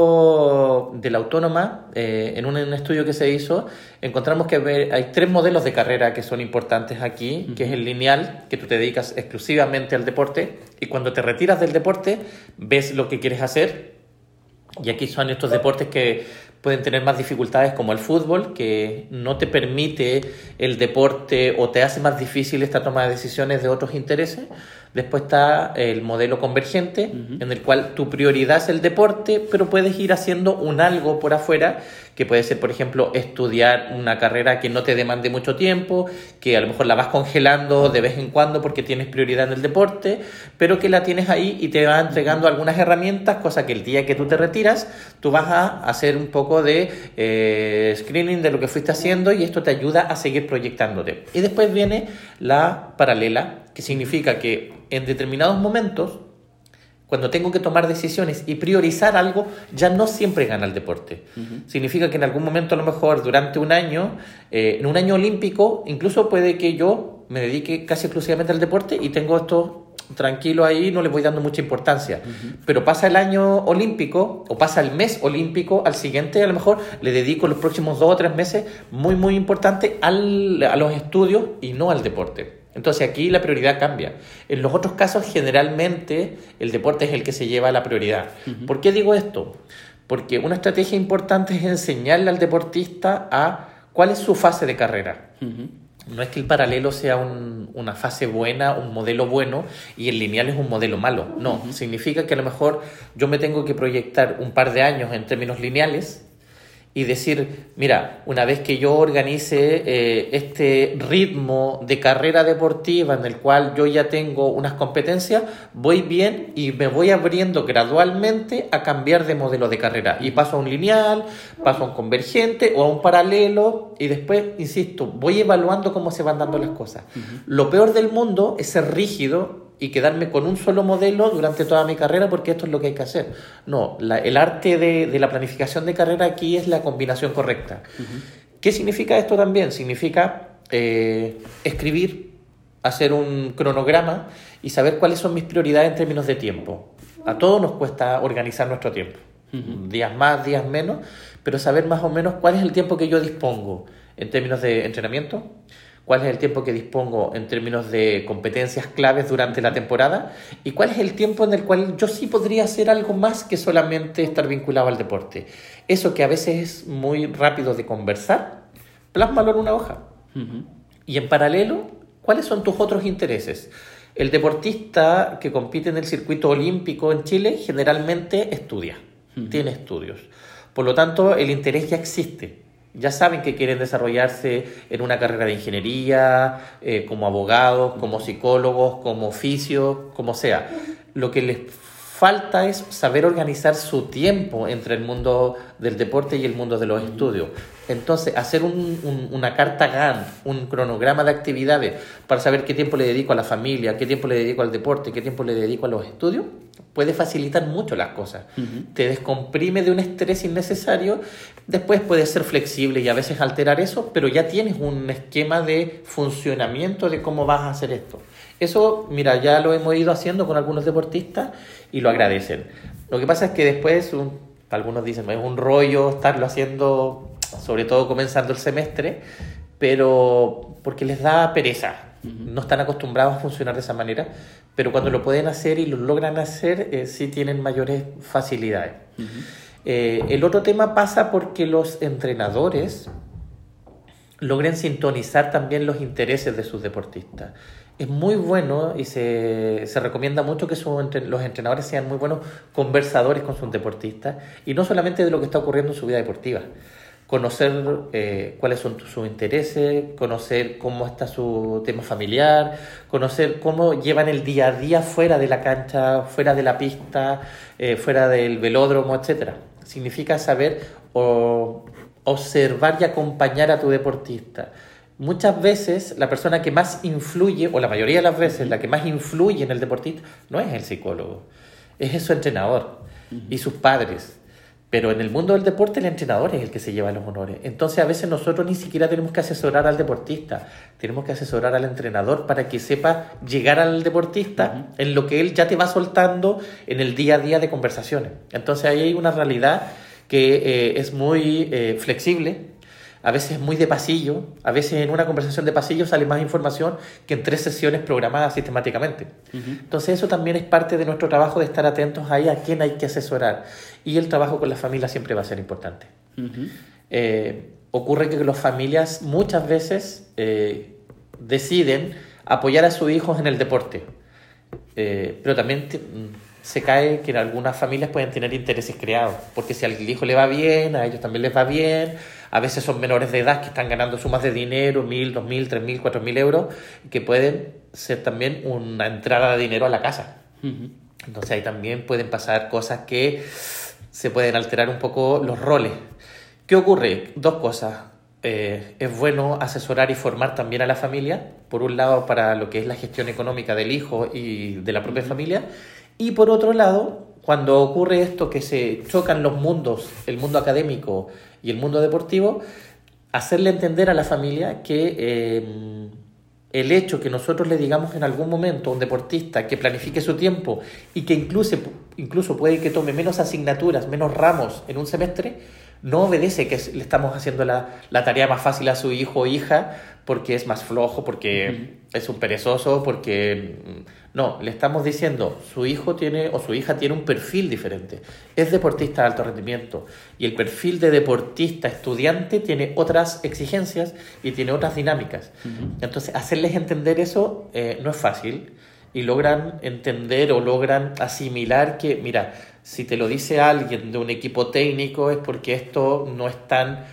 equipo de la Autónoma, en un estudio que se hizo, encontramos que hay 3 modelos de carrera que son importantes aquí, que es el lineal, que tú te dedicas exclusivamente al deporte, y cuando te retiras del deporte, ves lo que quieres hacer. Y aquí son estos deportes que pueden tener más dificultades, como el fútbol, que no te permite el deporte o te hace más difícil esta toma de decisiones de otros intereses. Después está el modelo convergente, en el cual tu prioridad es el deporte, pero puedes ir haciendo un algo por afuera, que puede ser, por ejemplo, estudiar una carrera que no te demande mucho tiempo, que a lo mejor la vas congelando de vez en cuando porque tienes prioridad en el deporte, pero que la tienes ahí y te va entregando algunas herramientas, cosa que el día que tú te retiras, tú vas a hacer un poco de screening de lo que fuiste haciendo, y esto te ayuda a seguir proyectándote. Y después viene la paralela, que significa que en determinados momentos, Cuando tengo que tomar decisiones y priorizar algo, ya no siempre gana el deporte. Significa que en algún momento, a lo mejor durante un año, en un año olímpico, incluso puede que yo me dedique casi exclusivamente al deporte y tengo esto tranquilo ahí, no le voy dando mucha importancia. Pero pasa el año olímpico o pasa el mes olímpico, al siguiente a lo mejor le dedico los próximos 2 o 3 meses muy, muy importante a los estudios y no al deporte. Entonces aquí la prioridad cambia. En los otros casos generalmente el deporte es el que se lleva la prioridad. ¿Por qué digo esto? Porque una estrategia importante es enseñarle al deportista a cuál es su fase de carrera. No es que el paralelo sea una fase buena, un modelo bueno, y el lineal es un modelo malo. No, significa que a lo mejor yo me tengo que proyectar un par de años en términos lineales y decir, mira, una vez que yo organice este ritmo de carrera deportiva en el cual yo ya tengo unas competencias, voy bien y me voy abriendo gradualmente a cambiar de modelo de carrera. Y paso a un lineal, paso a un convergente o a un paralelo y después, insisto, voy evaluando cómo se van dando las cosas. Lo peor del mundo es ser rígido y quedarme con un solo modelo durante toda mi carrera porque esto es lo que hay que hacer. No, el arte de la planificación de carrera aquí es la combinación correcta. ¿Qué significa esto también? Significa escribir, hacer un cronograma y saber cuáles son mis prioridades en términos de tiempo. A todos nos cuesta organizar nuestro tiempo. Días más, días menos, pero saber más o menos cuál es el tiempo que yo dispongo en términos de entrenamiento, cuál es el tiempo que dispongo en términos de competencias claves durante la temporada y cuál es el tiempo en el cual yo sí podría hacer algo más que solamente estar vinculado al deporte. Eso que a veces es muy rápido de conversar, plásmalo en una hoja. Y en paralelo, ¿cuáles son tus otros intereses? El deportista que compite en el circuito olímpico en Chile generalmente estudia, tiene estudios. Por lo tanto, el interés ya existe. Ya saben que quieren desarrollarse en una carrera de ingeniería, como abogados, como psicólogos, como oficio, como sea. Lo que les falta es saber organizar su tiempo entre el mundo del deporte y el mundo de los estudios. Entonces, hacer una carta Gantt, un cronograma de actividades para saber qué tiempo le dedico a la familia, qué tiempo le dedico al deporte, qué tiempo le dedico a los estudios, puede facilitar mucho las cosas. Te descomprime de un estrés innecesario. Después puedes ser flexible y a veces alterar eso, pero ya tienes un esquema de funcionamiento de cómo vas a hacer esto. Eso, mira, ya lo hemos ido haciendo con algunos deportistas y lo agradecen. Lo que pasa es que después, algunos dicen, es un rollo estarlo haciendo, sobre todo comenzando el semestre, pero porque les da pereza. No están acostumbrados a funcionar de esa manera, pero cuando lo pueden hacer y lo logran hacer, sí tienen mayores facilidades. El otro tema pasa porque los entrenadores logren sintonizar también los intereses de sus deportistas. Es muy bueno y se recomienda mucho que los entrenadores sean muy buenos conversadores con sus deportistas y no solamente de lo que está ocurriendo en su vida deportiva. Conocer cuáles son sus intereses, conocer cómo está su tema familiar, conocer cómo llevan el día a día fuera de la cancha, fuera de la pista, fuera del velódromo, etc. Significa saber observar y acompañar a tu deportista. Muchas veces la persona que más influye, o la mayoría de las veces la que más influye en el deportista, no es el psicólogo, es su entrenador y sus padres. Pero en el mundo del deporte el entrenador es el que se lleva los honores. Entonces a veces nosotros ni siquiera tenemos que asesorar al deportista, tenemos que asesorar al entrenador para que sepa llegar al deportista en lo que él ya te va soltando en el día a día de conversaciones. Entonces ahí hay una realidad que es muy flexible, a veces es muy de pasillo, a veces en una conversación de pasillo sale más información que en 3 sesiones programadas sistemáticamente. Entonces eso también es parte de nuestro trabajo, de estar atentos ahí a quién hay que asesorar. Y el trabajo con la familia siempre va a ser importante. Ocurre que las familias muchas veces deciden apoyar a sus hijos en el deporte, pero también se cae que en algunas familias pueden tener intereses creados, porque si al hijo le va bien, a ellos también les va bien. A veces son menores de edad que están ganando sumas de dinero, 1.000, 2.000, 3.000, 4.000 euros, que pueden ser también una entrada de dinero a la casa. Entonces ahí también pueden pasar cosas que se pueden alterar un poco los roles. ¿Qué ocurre? 2 cosas. Es bueno asesorar y formar también a la familia, por un lado para lo que es la gestión económica del hijo y de la propia familia, Y por otro lado, cuando ocurre esto que se chocan los mundos, el mundo académico y el mundo deportivo, hacerle entender a la familia que el hecho que nosotros le digamos en algún momento a un deportista que planifique su tiempo y que incluso puede que tome menos asignaturas, menos ramos en un semestre, no obedece que le estamos haciendo la tarea más fácil a su hijo o hija porque es más flojo, porque es un perezoso, porque... No, le estamos diciendo, su hijo tiene o su hija tiene un perfil diferente. Es deportista de alto rendimiento y el perfil de deportista estudiante tiene otras exigencias y tiene otras dinámicas. Entonces, hacerles entender eso no es fácil y logran entender o logran asimilar que, mira, si te lo dice alguien de un equipo técnico es porque esto no es tan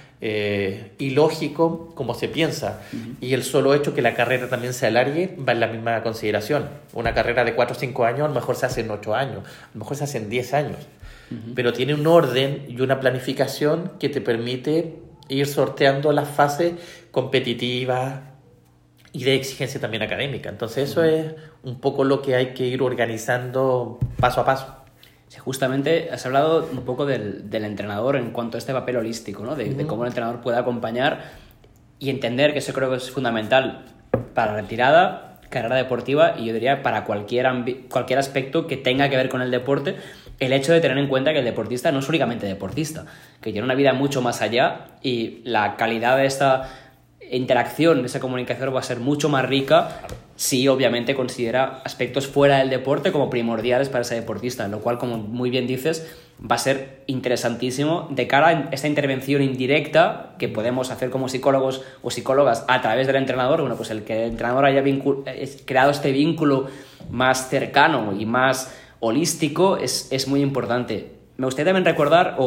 ilógico como se piensa, y el solo hecho que la carrera también se alargue va en la misma consideración. Una carrera de 4 o 5 años a lo mejor se hace en 8 años, a lo mejor se hace en 10 años, pero tiene un orden y una planificación que te permite ir sorteando las fases competitivas y de exigencia también académica. Entonces eso es un poco lo que hay que ir organizando paso a paso. Sí, justamente has hablado un poco del entrenador en cuanto a este papel holístico, ¿no? De cómo el entrenador puede acompañar y entender que eso creo que es fundamental para la retirada, carrera deportiva y yo diría para cualquier aspecto que tenga que ver con el deporte, el hecho de tener en cuenta que el deportista no es únicamente deportista, que tiene una vida mucho más allá y la calidad de esta interacción, de esa comunicación va a ser mucho más rica si obviamente considera aspectos fuera del deporte como primordiales para ese deportista, lo cual, como muy bien dices, va a ser interesantísimo de cara a esta intervención indirecta que podemos hacer como psicólogos o psicólogas a través del entrenador. Bueno, pues el que el entrenador haya creado este vínculo más cercano y más holístico es muy importante. Me gustaría también recordar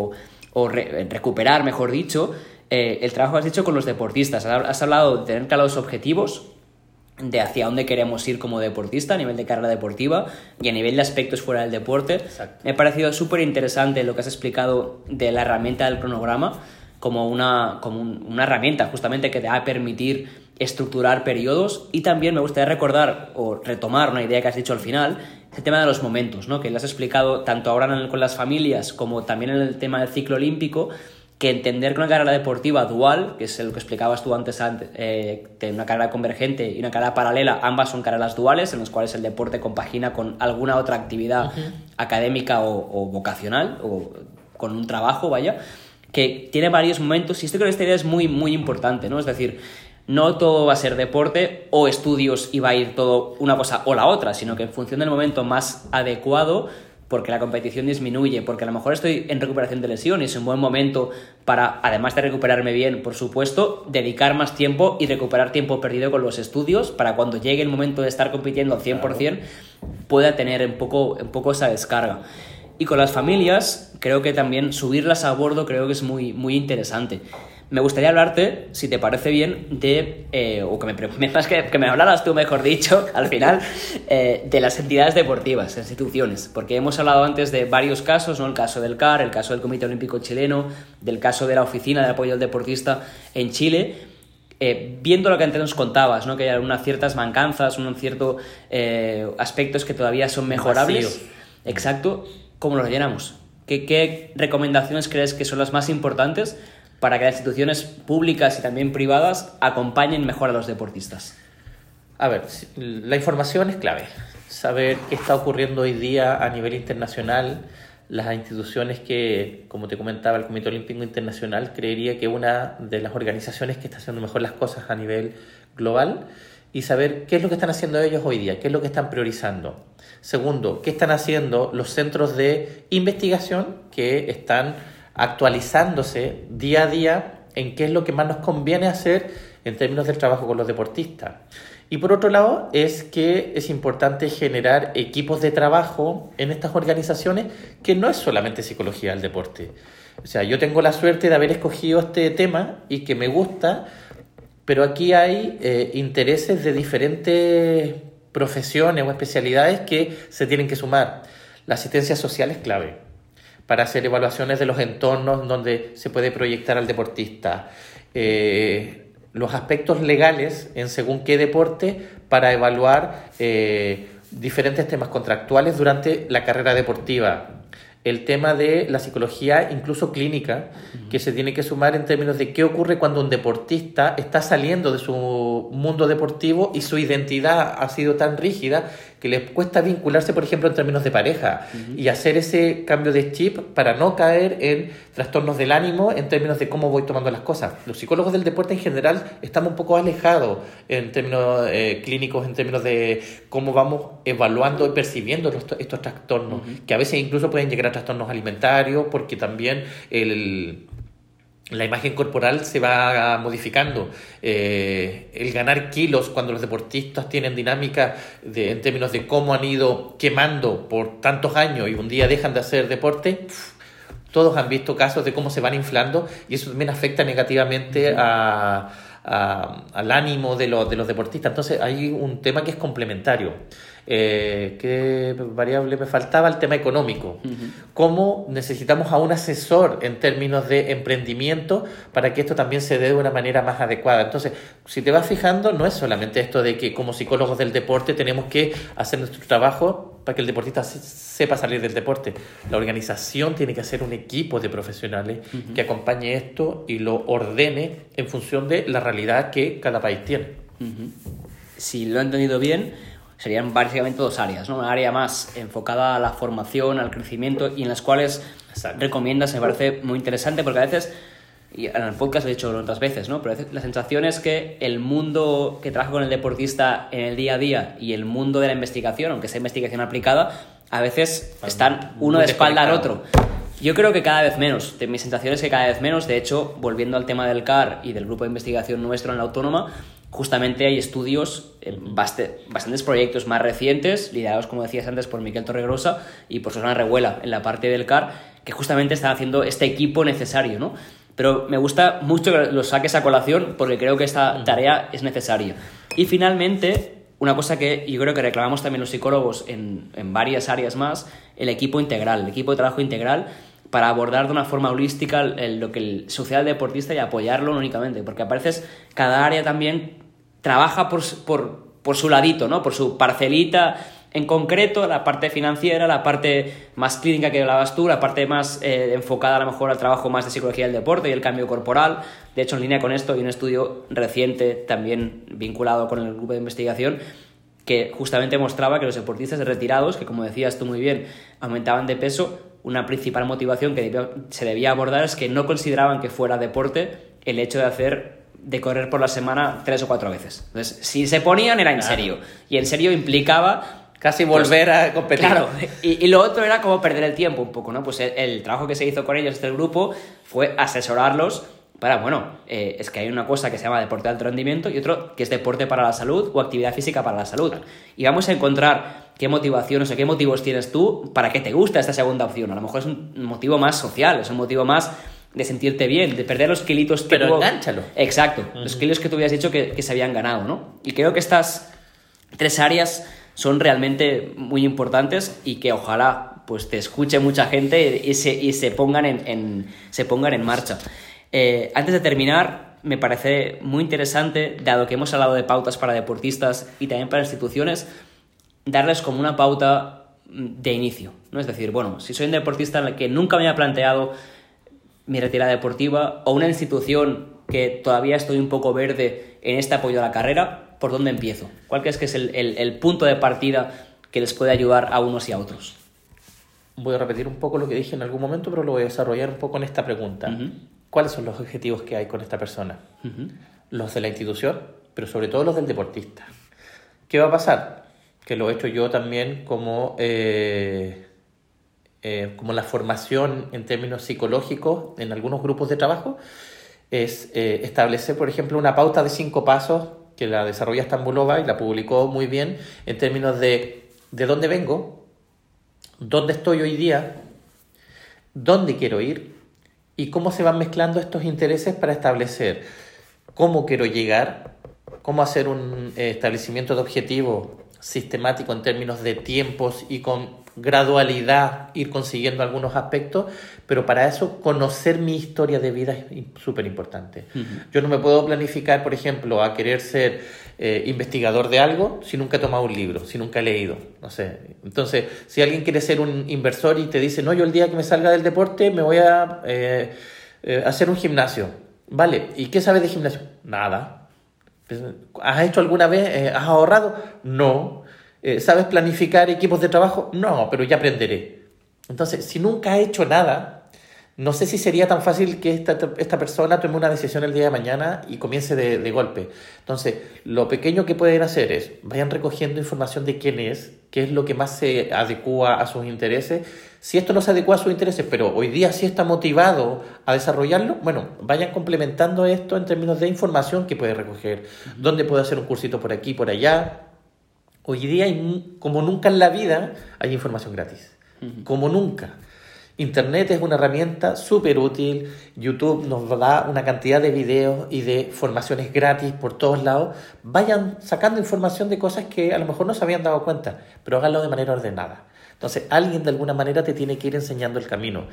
recuperar, mejor dicho, el trabajo que has hecho con los deportistas. Has hablado de tener claros objetivos, de hacia dónde queremos ir como deportista a nivel de carrera deportiva y a nivel de aspectos fuera del deporte. Exacto. Me ha parecido súper interesante lo que has explicado de la herramienta del cronograma como una herramienta justamente que te va a permitir estructurar periodos, y también me gustaría recordar o retomar una idea que has dicho al final, el tema de los momentos, ¿no? Que lo has explicado tanto ahora con las familias como también en el tema del ciclo olímpico, que entender que una carrera deportiva dual, que es lo que explicabas tú antes, de una carrera convergente y una carrera paralela, ambas son carreras duales en las cuales el deporte compagina con alguna otra actividad académica o vocacional, o con un trabajo, vaya, que tiene varios momentos, y esto creo que esta idea es muy, muy importante, ¿no? Es decir, no todo va a ser deporte o estudios y va a ir todo una cosa o la otra, sino que en función del momento más adecuado, porque la competición disminuye, porque a lo mejor estoy en recuperación de lesión y es un buen momento para, además de recuperarme bien, por supuesto, dedicar más tiempo y recuperar tiempo perdido con los estudios para cuando llegue el momento de estar compitiendo al 100% pueda tener un poco esa descarga. Y con las familias, creo que también subirlas a bordo creo que es muy, muy interesante. Me gustaría hablarte, si te parece bien, que me hablaras tú, mejor dicho, al final, de las entidades deportivas, instituciones, porque hemos hablado antes de varios casos, ¿no? El caso del CAR, el caso del Comité Olímpico Chileno, del caso de la Oficina de Apoyo al Deportista en Chile. Viendo lo que antes nos contabas, ¿no? Que hay unas ciertas mancanzas, unos ciertos aspectos que todavía son mejorables. Vacíos. Exacto. ¿Cómo los llenamos? ¿Qué recomendaciones crees que son las más importantes para que las instituciones públicas y también privadas acompañen mejor a los deportistas? A ver, la información es clave. Saber qué está ocurriendo hoy día a nivel internacional. Las instituciones que, como te comentaba, el Comité Olímpico Internacional, creería que una de las organizaciones que está haciendo mejor las cosas a nivel global, y saber qué es lo que están haciendo ellos hoy día, qué es lo que están priorizando. Segundo, qué están haciendo los centros de investigación que están actualizándose día a día en qué es lo que más nos conviene hacer en términos del trabajo con los deportistas. Y por otro lado, es que es importante generar equipos de trabajo en estas organizaciones que no es solamente psicología del deporte. O sea, yo tengo la suerte de haber escogido este tema y que me gusta, pero aquí hay intereses de diferentes profesiones o especialidades que se tienen que sumar. La asistencia social es clave para hacer evaluaciones de los entornos donde se puede proyectar al deportista. Los aspectos legales en según qué deporte para evaluar diferentes temas contractuales durante la carrera deportiva. El tema de la psicología, incluso clínica, que se tiene que sumar en términos de qué ocurre cuando un deportista está saliendo de su mundo deportivo y su identidad ha sido tan rígida que les cuesta vincularse, por ejemplo, en términos de pareja, y hacer ese cambio de chip para no caer en trastornos del ánimo en términos de cómo voy tomando las cosas. Los psicólogos del deporte en general estamos un poco alejados en términos clínicos, en términos de cómo vamos evaluando y percibiendo estos trastornos, que a veces incluso pueden llegar a trastornos alimentarios, porque también la imagen corporal se va modificando. El ganar kilos cuando los deportistas tienen dinámicas en términos de cómo han ido quemando por tantos años y un día dejan de hacer deporte, todos han visto casos de cómo se van inflando, y eso también afecta negativamente al ánimo de los deportistas. Entonces hay un tema que es complementario. ¿Qué variable me faltaba? El tema económico. ¿Cómo necesitamos a un asesor en términos de emprendimiento para que esto también se dé de una manera más adecuada? Entonces, si te vas fijando, no es solamente esto de que como psicólogos del deporte tenemos que hacer nuestro trabajo para que el deportista sepa salir del deporte. La organización tiene que hacer un equipo de profesionales que acompañe esto y lo ordene en función de la realidad que cada país tiene. Si lo he entendido bien, serían básicamente dos áreas, ¿no? Una área más enfocada a la formación, al crecimiento, y en las cuales recomiendas, me parece muy interesante, porque a veces, y en el podcast lo he dicho otras veces, ¿no? Pero a veces la sensación es que el mundo que trabaja con el deportista en el día a día y el mundo de la investigación, aunque sea investigación aplicada, a veces están uno de espalda al otro. Yo creo que cada vez menos. Mi sensación es que cada vez menos. De hecho, volviendo al tema del CAR y del grupo de investigación nuestro en la Autónoma, justamente hay estudios, bastantes proyectos más recientes, liderados, como decías antes, por Miquel Torregrosa y por Susana Revuela en la parte del CAR, que justamente están haciendo este equipo necesario, ¿no? Pero me gusta mucho que lo saques a colación, porque creo que esta tarea es necesaria. Y finalmente, una cosa que yo creo que reclamamos también los psicólogos en varias áreas más, el equipo integral, el equipo de trabajo integral, para abordar de una forma holística lo que sucede al deportista y apoyarlo no únicamente, porque a veces cada área también trabaja por su ladito, ¿no? Por su parcelita en concreto, la parte financiera, la parte más clínica que hablabas tú, la parte más enfocada a lo mejor al trabajo más de psicología del deporte y el cambio corporal. De hecho, en línea con esto hay un estudio reciente también vinculado con el grupo de investigación que justamente mostraba que los deportistas retirados, que como decías tú muy bien, aumentaban de peso, una principal motivación que se debía abordar es que no consideraban que fuera deporte el hecho de correr por la semana 3 o 4 veces. Entonces, si se ponían era en serio, y en serio implicaba casi volver a competir. Claro, y lo otro era como perder el tiempo un poco, ¿no? Pues el trabajo que se hizo con ellos, este grupo, fue asesorarlos para, es que hay una cosa que se llama deporte de alto rendimiento y otro que es deporte para la salud o actividad física para la salud. Y vamos a encontrar qué motivaciones o qué motivos tienes tú para que te guste esta segunda opción. A lo mejor es un motivo más social, es un motivo más de sentirte bien, de perder los kilitos que pero engánchalo. Exacto, los kilos que tú habías dicho que se habían ganado, ¿no? Y creo que estas 3 áreas son realmente muy importantes y que ojalá pues te escuche mucha gente y se pongan en marcha. Antes de terminar, me parece muy interesante, dado que hemos hablado de pautas para deportistas y también para instituciones, darles como una pauta de inicio, ¿no? Es decir, si soy un deportista en el que nunca me había planteado mi retirada deportiva, o una institución que todavía estoy un poco verde en este apoyo a la carrera, ¿por dónde empiezo? ¿Cuál crees que es el punto de partida que les puede ayudar a unos y a otros? Voy a repetir un poco lo que dije en algún momento, pero lo voy a desarrollar un poco en esta pregunta. ¿Cuáles son los objetivos que hay con esta persona? Los de la institución, pero sobre todo los del deportista. ¿Qué va a pasar? Que lo he hecho yo también como la formación en términos psicológicos en algunos grupos de trabajo, es establecer, por ejemplo, una pauta de 5 pasos que la desarrolla Stambulova y la publicó muy bien en términos de dónde vengo, dónde estoy hoy día, dónde quiero ir y cómo se van mezclando estos intereses para establecer cómo quiero llegar, cómo hacer un establecimiento de objetivos sistemático en términos de tiempos y con gradualidad ir consiguiendo algunos aspectos, pero para eso conocer mi historia de vida es súper importante. Yo no me puedo planificar, por ejemplo, a querer ser investigador de algo si nunca he tomado un libro, si nunca he leído, no sé. Entonces, si alguien quiere ser un inversor y te dice, no, yo el día que me salga del deporte me voy a hacer un gimnasio. Vale, ¿y qué sabes de gimnasio? Nada. ¿Has hecho alguna vez? ¿Has ahorrado? No. ¿Sabes planificar equipos de trabajo? No, pero ya aprenderé. Entonces, si nunca has hecho nada, no sé si sería tan fácil que esta persona tome una decisión el día de mañana y comience de golpe. Entonces, lo pequeño que pueden hacer es, vayan recogiendo información de quién es, qué es lo que más se adecua a sus intereses. Si esto no se adecua a sus intereses, pero hoy día sí está motivado a desarrollarlo, bueno, vayan complementando esto en términos de información que puede recoger. ¿Dónde puede hacer un cursito por aquí, por allá? Hoy día, como nunca en la vida, hay información gratis. Como nunca. Internet es una herramienta súper útil. YouTube nos da una cantidad de videos y de formaciones gratis por todos lados. Vayan sacando información de cosas que a lo mejor no se habían dado cuenta, pero háganlo de manera ordenada. Entonces, alguien de alguna manera te tiene que ir enseñando el camino.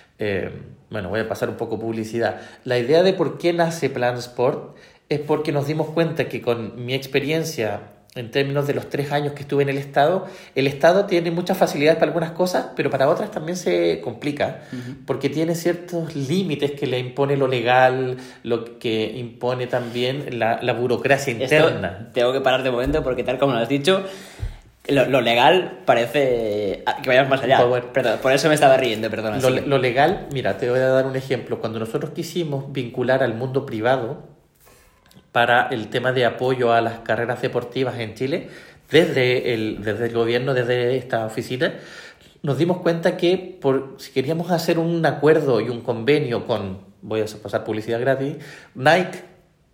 Bueno, voy a pasar un poco publicidad. La idea de por qué nace Plan Sport es porque nos dimos cuenta que con mi experiencia en términos de los 3 años que estuve en el Estado tiene muchas facilidades para algunas cosas, pero para otras también se complica, porque tiene ciertos límites que le impone lo legal, lo que impone también la burocracia interna. Esto tengo que parar de momento porque tal como lo has dicho, lo legal parece que vayamos más allá. Perdón, por eso me estaba riendo, perdona. Lo legal, mira, te voy a dar un ejemplo. Cuando nosotros quisimos vincular al mundo privado para el tema de apoyo a las carreras deportivas en Chile, desde el gobierno, desde esta oficina, nos dimos cuenta que si queríamos hacer un acuerdo y un convenio con, voy a pasar publicidad gratis, Nike,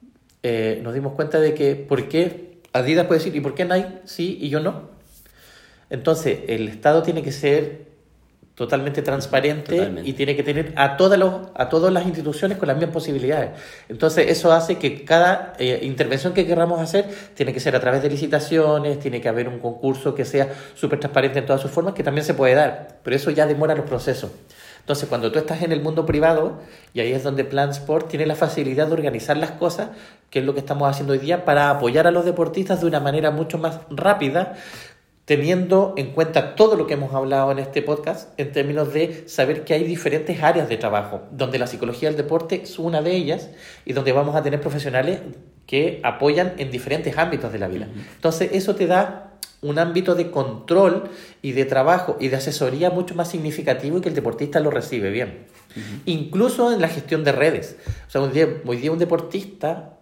nos dimos cuenta de que, ¿por qué Adidas puede decir, ¿y por qué Nike sí y yo no? Entonces, el Estado tiene que ser totalmente transparente y tiene que tener a todas las instituciones con las mismas posibilidades. Entonces, eso hace que cada intervención que queramos hacer tiene que ser a través de licitaciones, tiene que haber un concurso que sea súper transparente en todas sus formas, que también se puede dar, pero eso ya demora los procesos. Entonces, cuando tú estás en el mundo privado, y ahí es donde Plan Sport tiene la facilidad de organizar las cosas, que es lo que estamos haciendo hoy día, para apoyar a los deportistas de una manera mucho más rápida, teniendo en cuenta todo lo que hemos hablado en este podcast en términos de saber que hay diferentes áreas de trabajo, donde la psicología del deporte es una de ellas y donde vamos a tener profesionales que apoyan en diferentes ámbitos de la vida. Entonces, eso te da un ámbito de control y de trabajo y de asesoría mucho más significativo y que el deportista lo recibe bien. Incluso en la gestión de redes. O sea, hoy día un deportista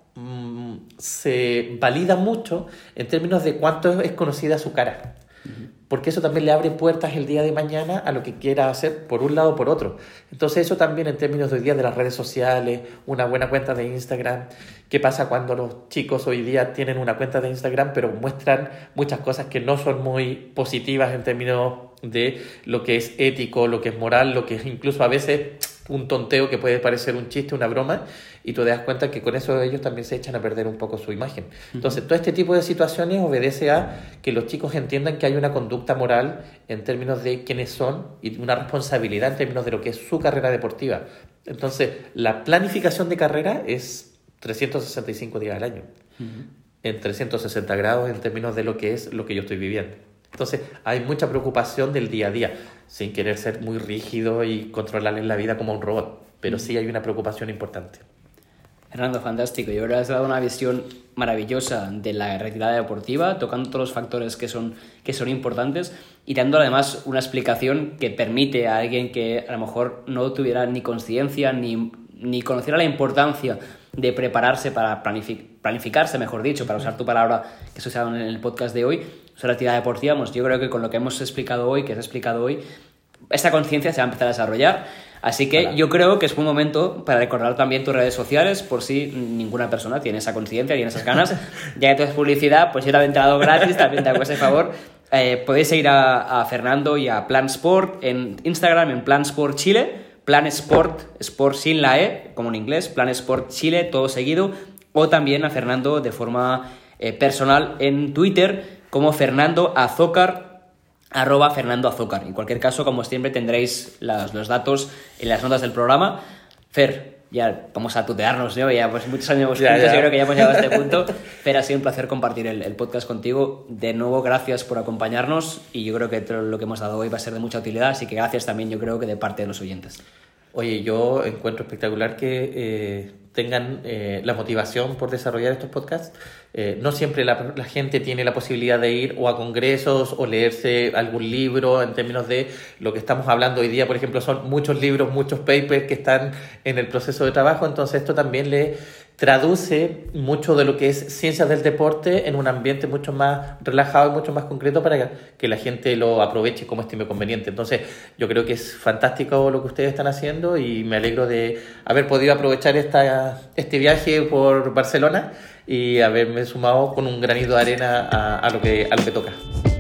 se valida mucho en términos de cuánto es conocida su cara, porque eso también le abre puertas el día de mañana a lo que quiera hacer por un lado o por otro. Entonces eso también en términos de hoy día de las redes sociales, una buena cuenta de Instagram. ¿Qué pasa cuando los chicos hoy día tienen una cuenta de Instagram pero muestran muchas cosas que no son muy positivas en términos de lo que es ético, lo que es moral, lo que es incluso a veces un tonteo que puede parecer un chiste, una broma, y tú te das cuenta que con eso ellos también se echan a perder un poco su imagen. Entonces, todo este tipo de situaciones obedece a que los chicos entiendan que hay una conducta moral en términos de quiénes son y una responsabilidad en términos de lo que es su carrera deportiva. Entonces, la planificación de carrera es 365 días al año, en 360 grados en términos de lo que es lo que yo estoy viviendo. Entonces, hay mucha preocupación del día a día, sin querer ser muy rígido y controlarles la vida como un robot, pero sí hay una preocupación importante. Fernando, fantástico. Yo creo que has dado una visión maravillosa de la retirada deportiva, tocando todos los factores que son importantes y dando además una explicación que permite a alguien que a lo mejor no tuviera ni conciencia ni conociera la importancia de prepararse para planificarse, mejor dicho, para usar tu palabra que se ha usado en el podcast de hoy, sobre la actividad deportiva. Yo creo que con lo que hemos explicado hoy, esta conciencia se va a empezar a desarrollar. Así que yo creo que es un momento para recordar también tus redes sociales, por si ninguna persona tiene esa conciencia, tiene esas ganas. Ya que tú haces publicidad, pues yo también te he dado gratis, también te hago ese favor. Podéis seguir a Fernando y a Plan Sport en Instagram, en Plan Sport Chile, Plan Sport, Sport sin la E, como en inglés, Plan Sport Chile, todo seguido, o también a Fernando de forma personal en Twitter, como Fernando Azócar @FernandoAzúcar. En cualquier caso, como siempre, tendréis los datos en las notas del programa. Fer, ya vamos a tutearnos, ¿no? Ya pues muchos años juntos, yo creo que ya hemos llegado a este punto. Fer, ha sido un placer compartir el podcast contigo. De nuevo, gracias por acompañarnos y yo creo que lo que hemos dado hoy va a ser de mucha utilidad, así que gracias también, yo creo que de parte de los oyentes. Oye, yo encuentro espectacular que tengan la motivación por desarrollar estos podcasts. No siempre la gente tiene la posibilidad de ir o a congresos o leerse algún libro en términos de lo que estamos hablando hoy día. Por ejemplo, son muchos libros, muchos papers que están en el proceso de trabajo. Entonces esto también le traduce mucho de lo que es ciencias del deporte en un ambiente mucho más relajado y mucho más concreto para que la gente lo aproveche como estime conveniente. Entonces yo creo que es fantástico lo que ustedes están haciendo y me alegro de haber podido aprovechar este viaje por Barcelona y haberme sumado con un granito de arena a lo que toca.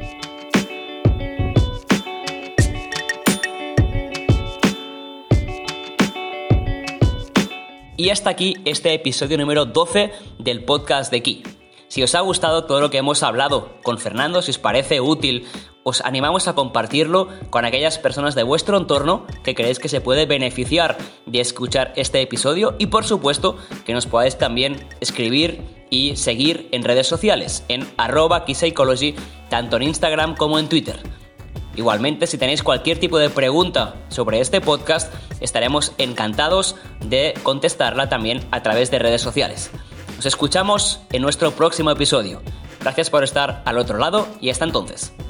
Y hasta aquí este episodio número 12 del podcast de Ki. Si os ha gustado todo lo que hemos hablado con Fernando, si os parece útil, os animamos a compartirlo con aquellas personas de vuestro entorno que creéis que se puede beneficiar de escuchar este episodio y por supuesto que nos podáis también escribir y seguir en redes sociales en @KeyPsychology, tanto en Instagram como en Twitter. Igualmente, si tenéis cualquier tipo de pregunta sobre este podcast, estaremos encantados de contestarla también a través de redes sociales. Nos escuchamos en nuestro próximo episodio. Gracias por estar al otro lado y hasta entonces.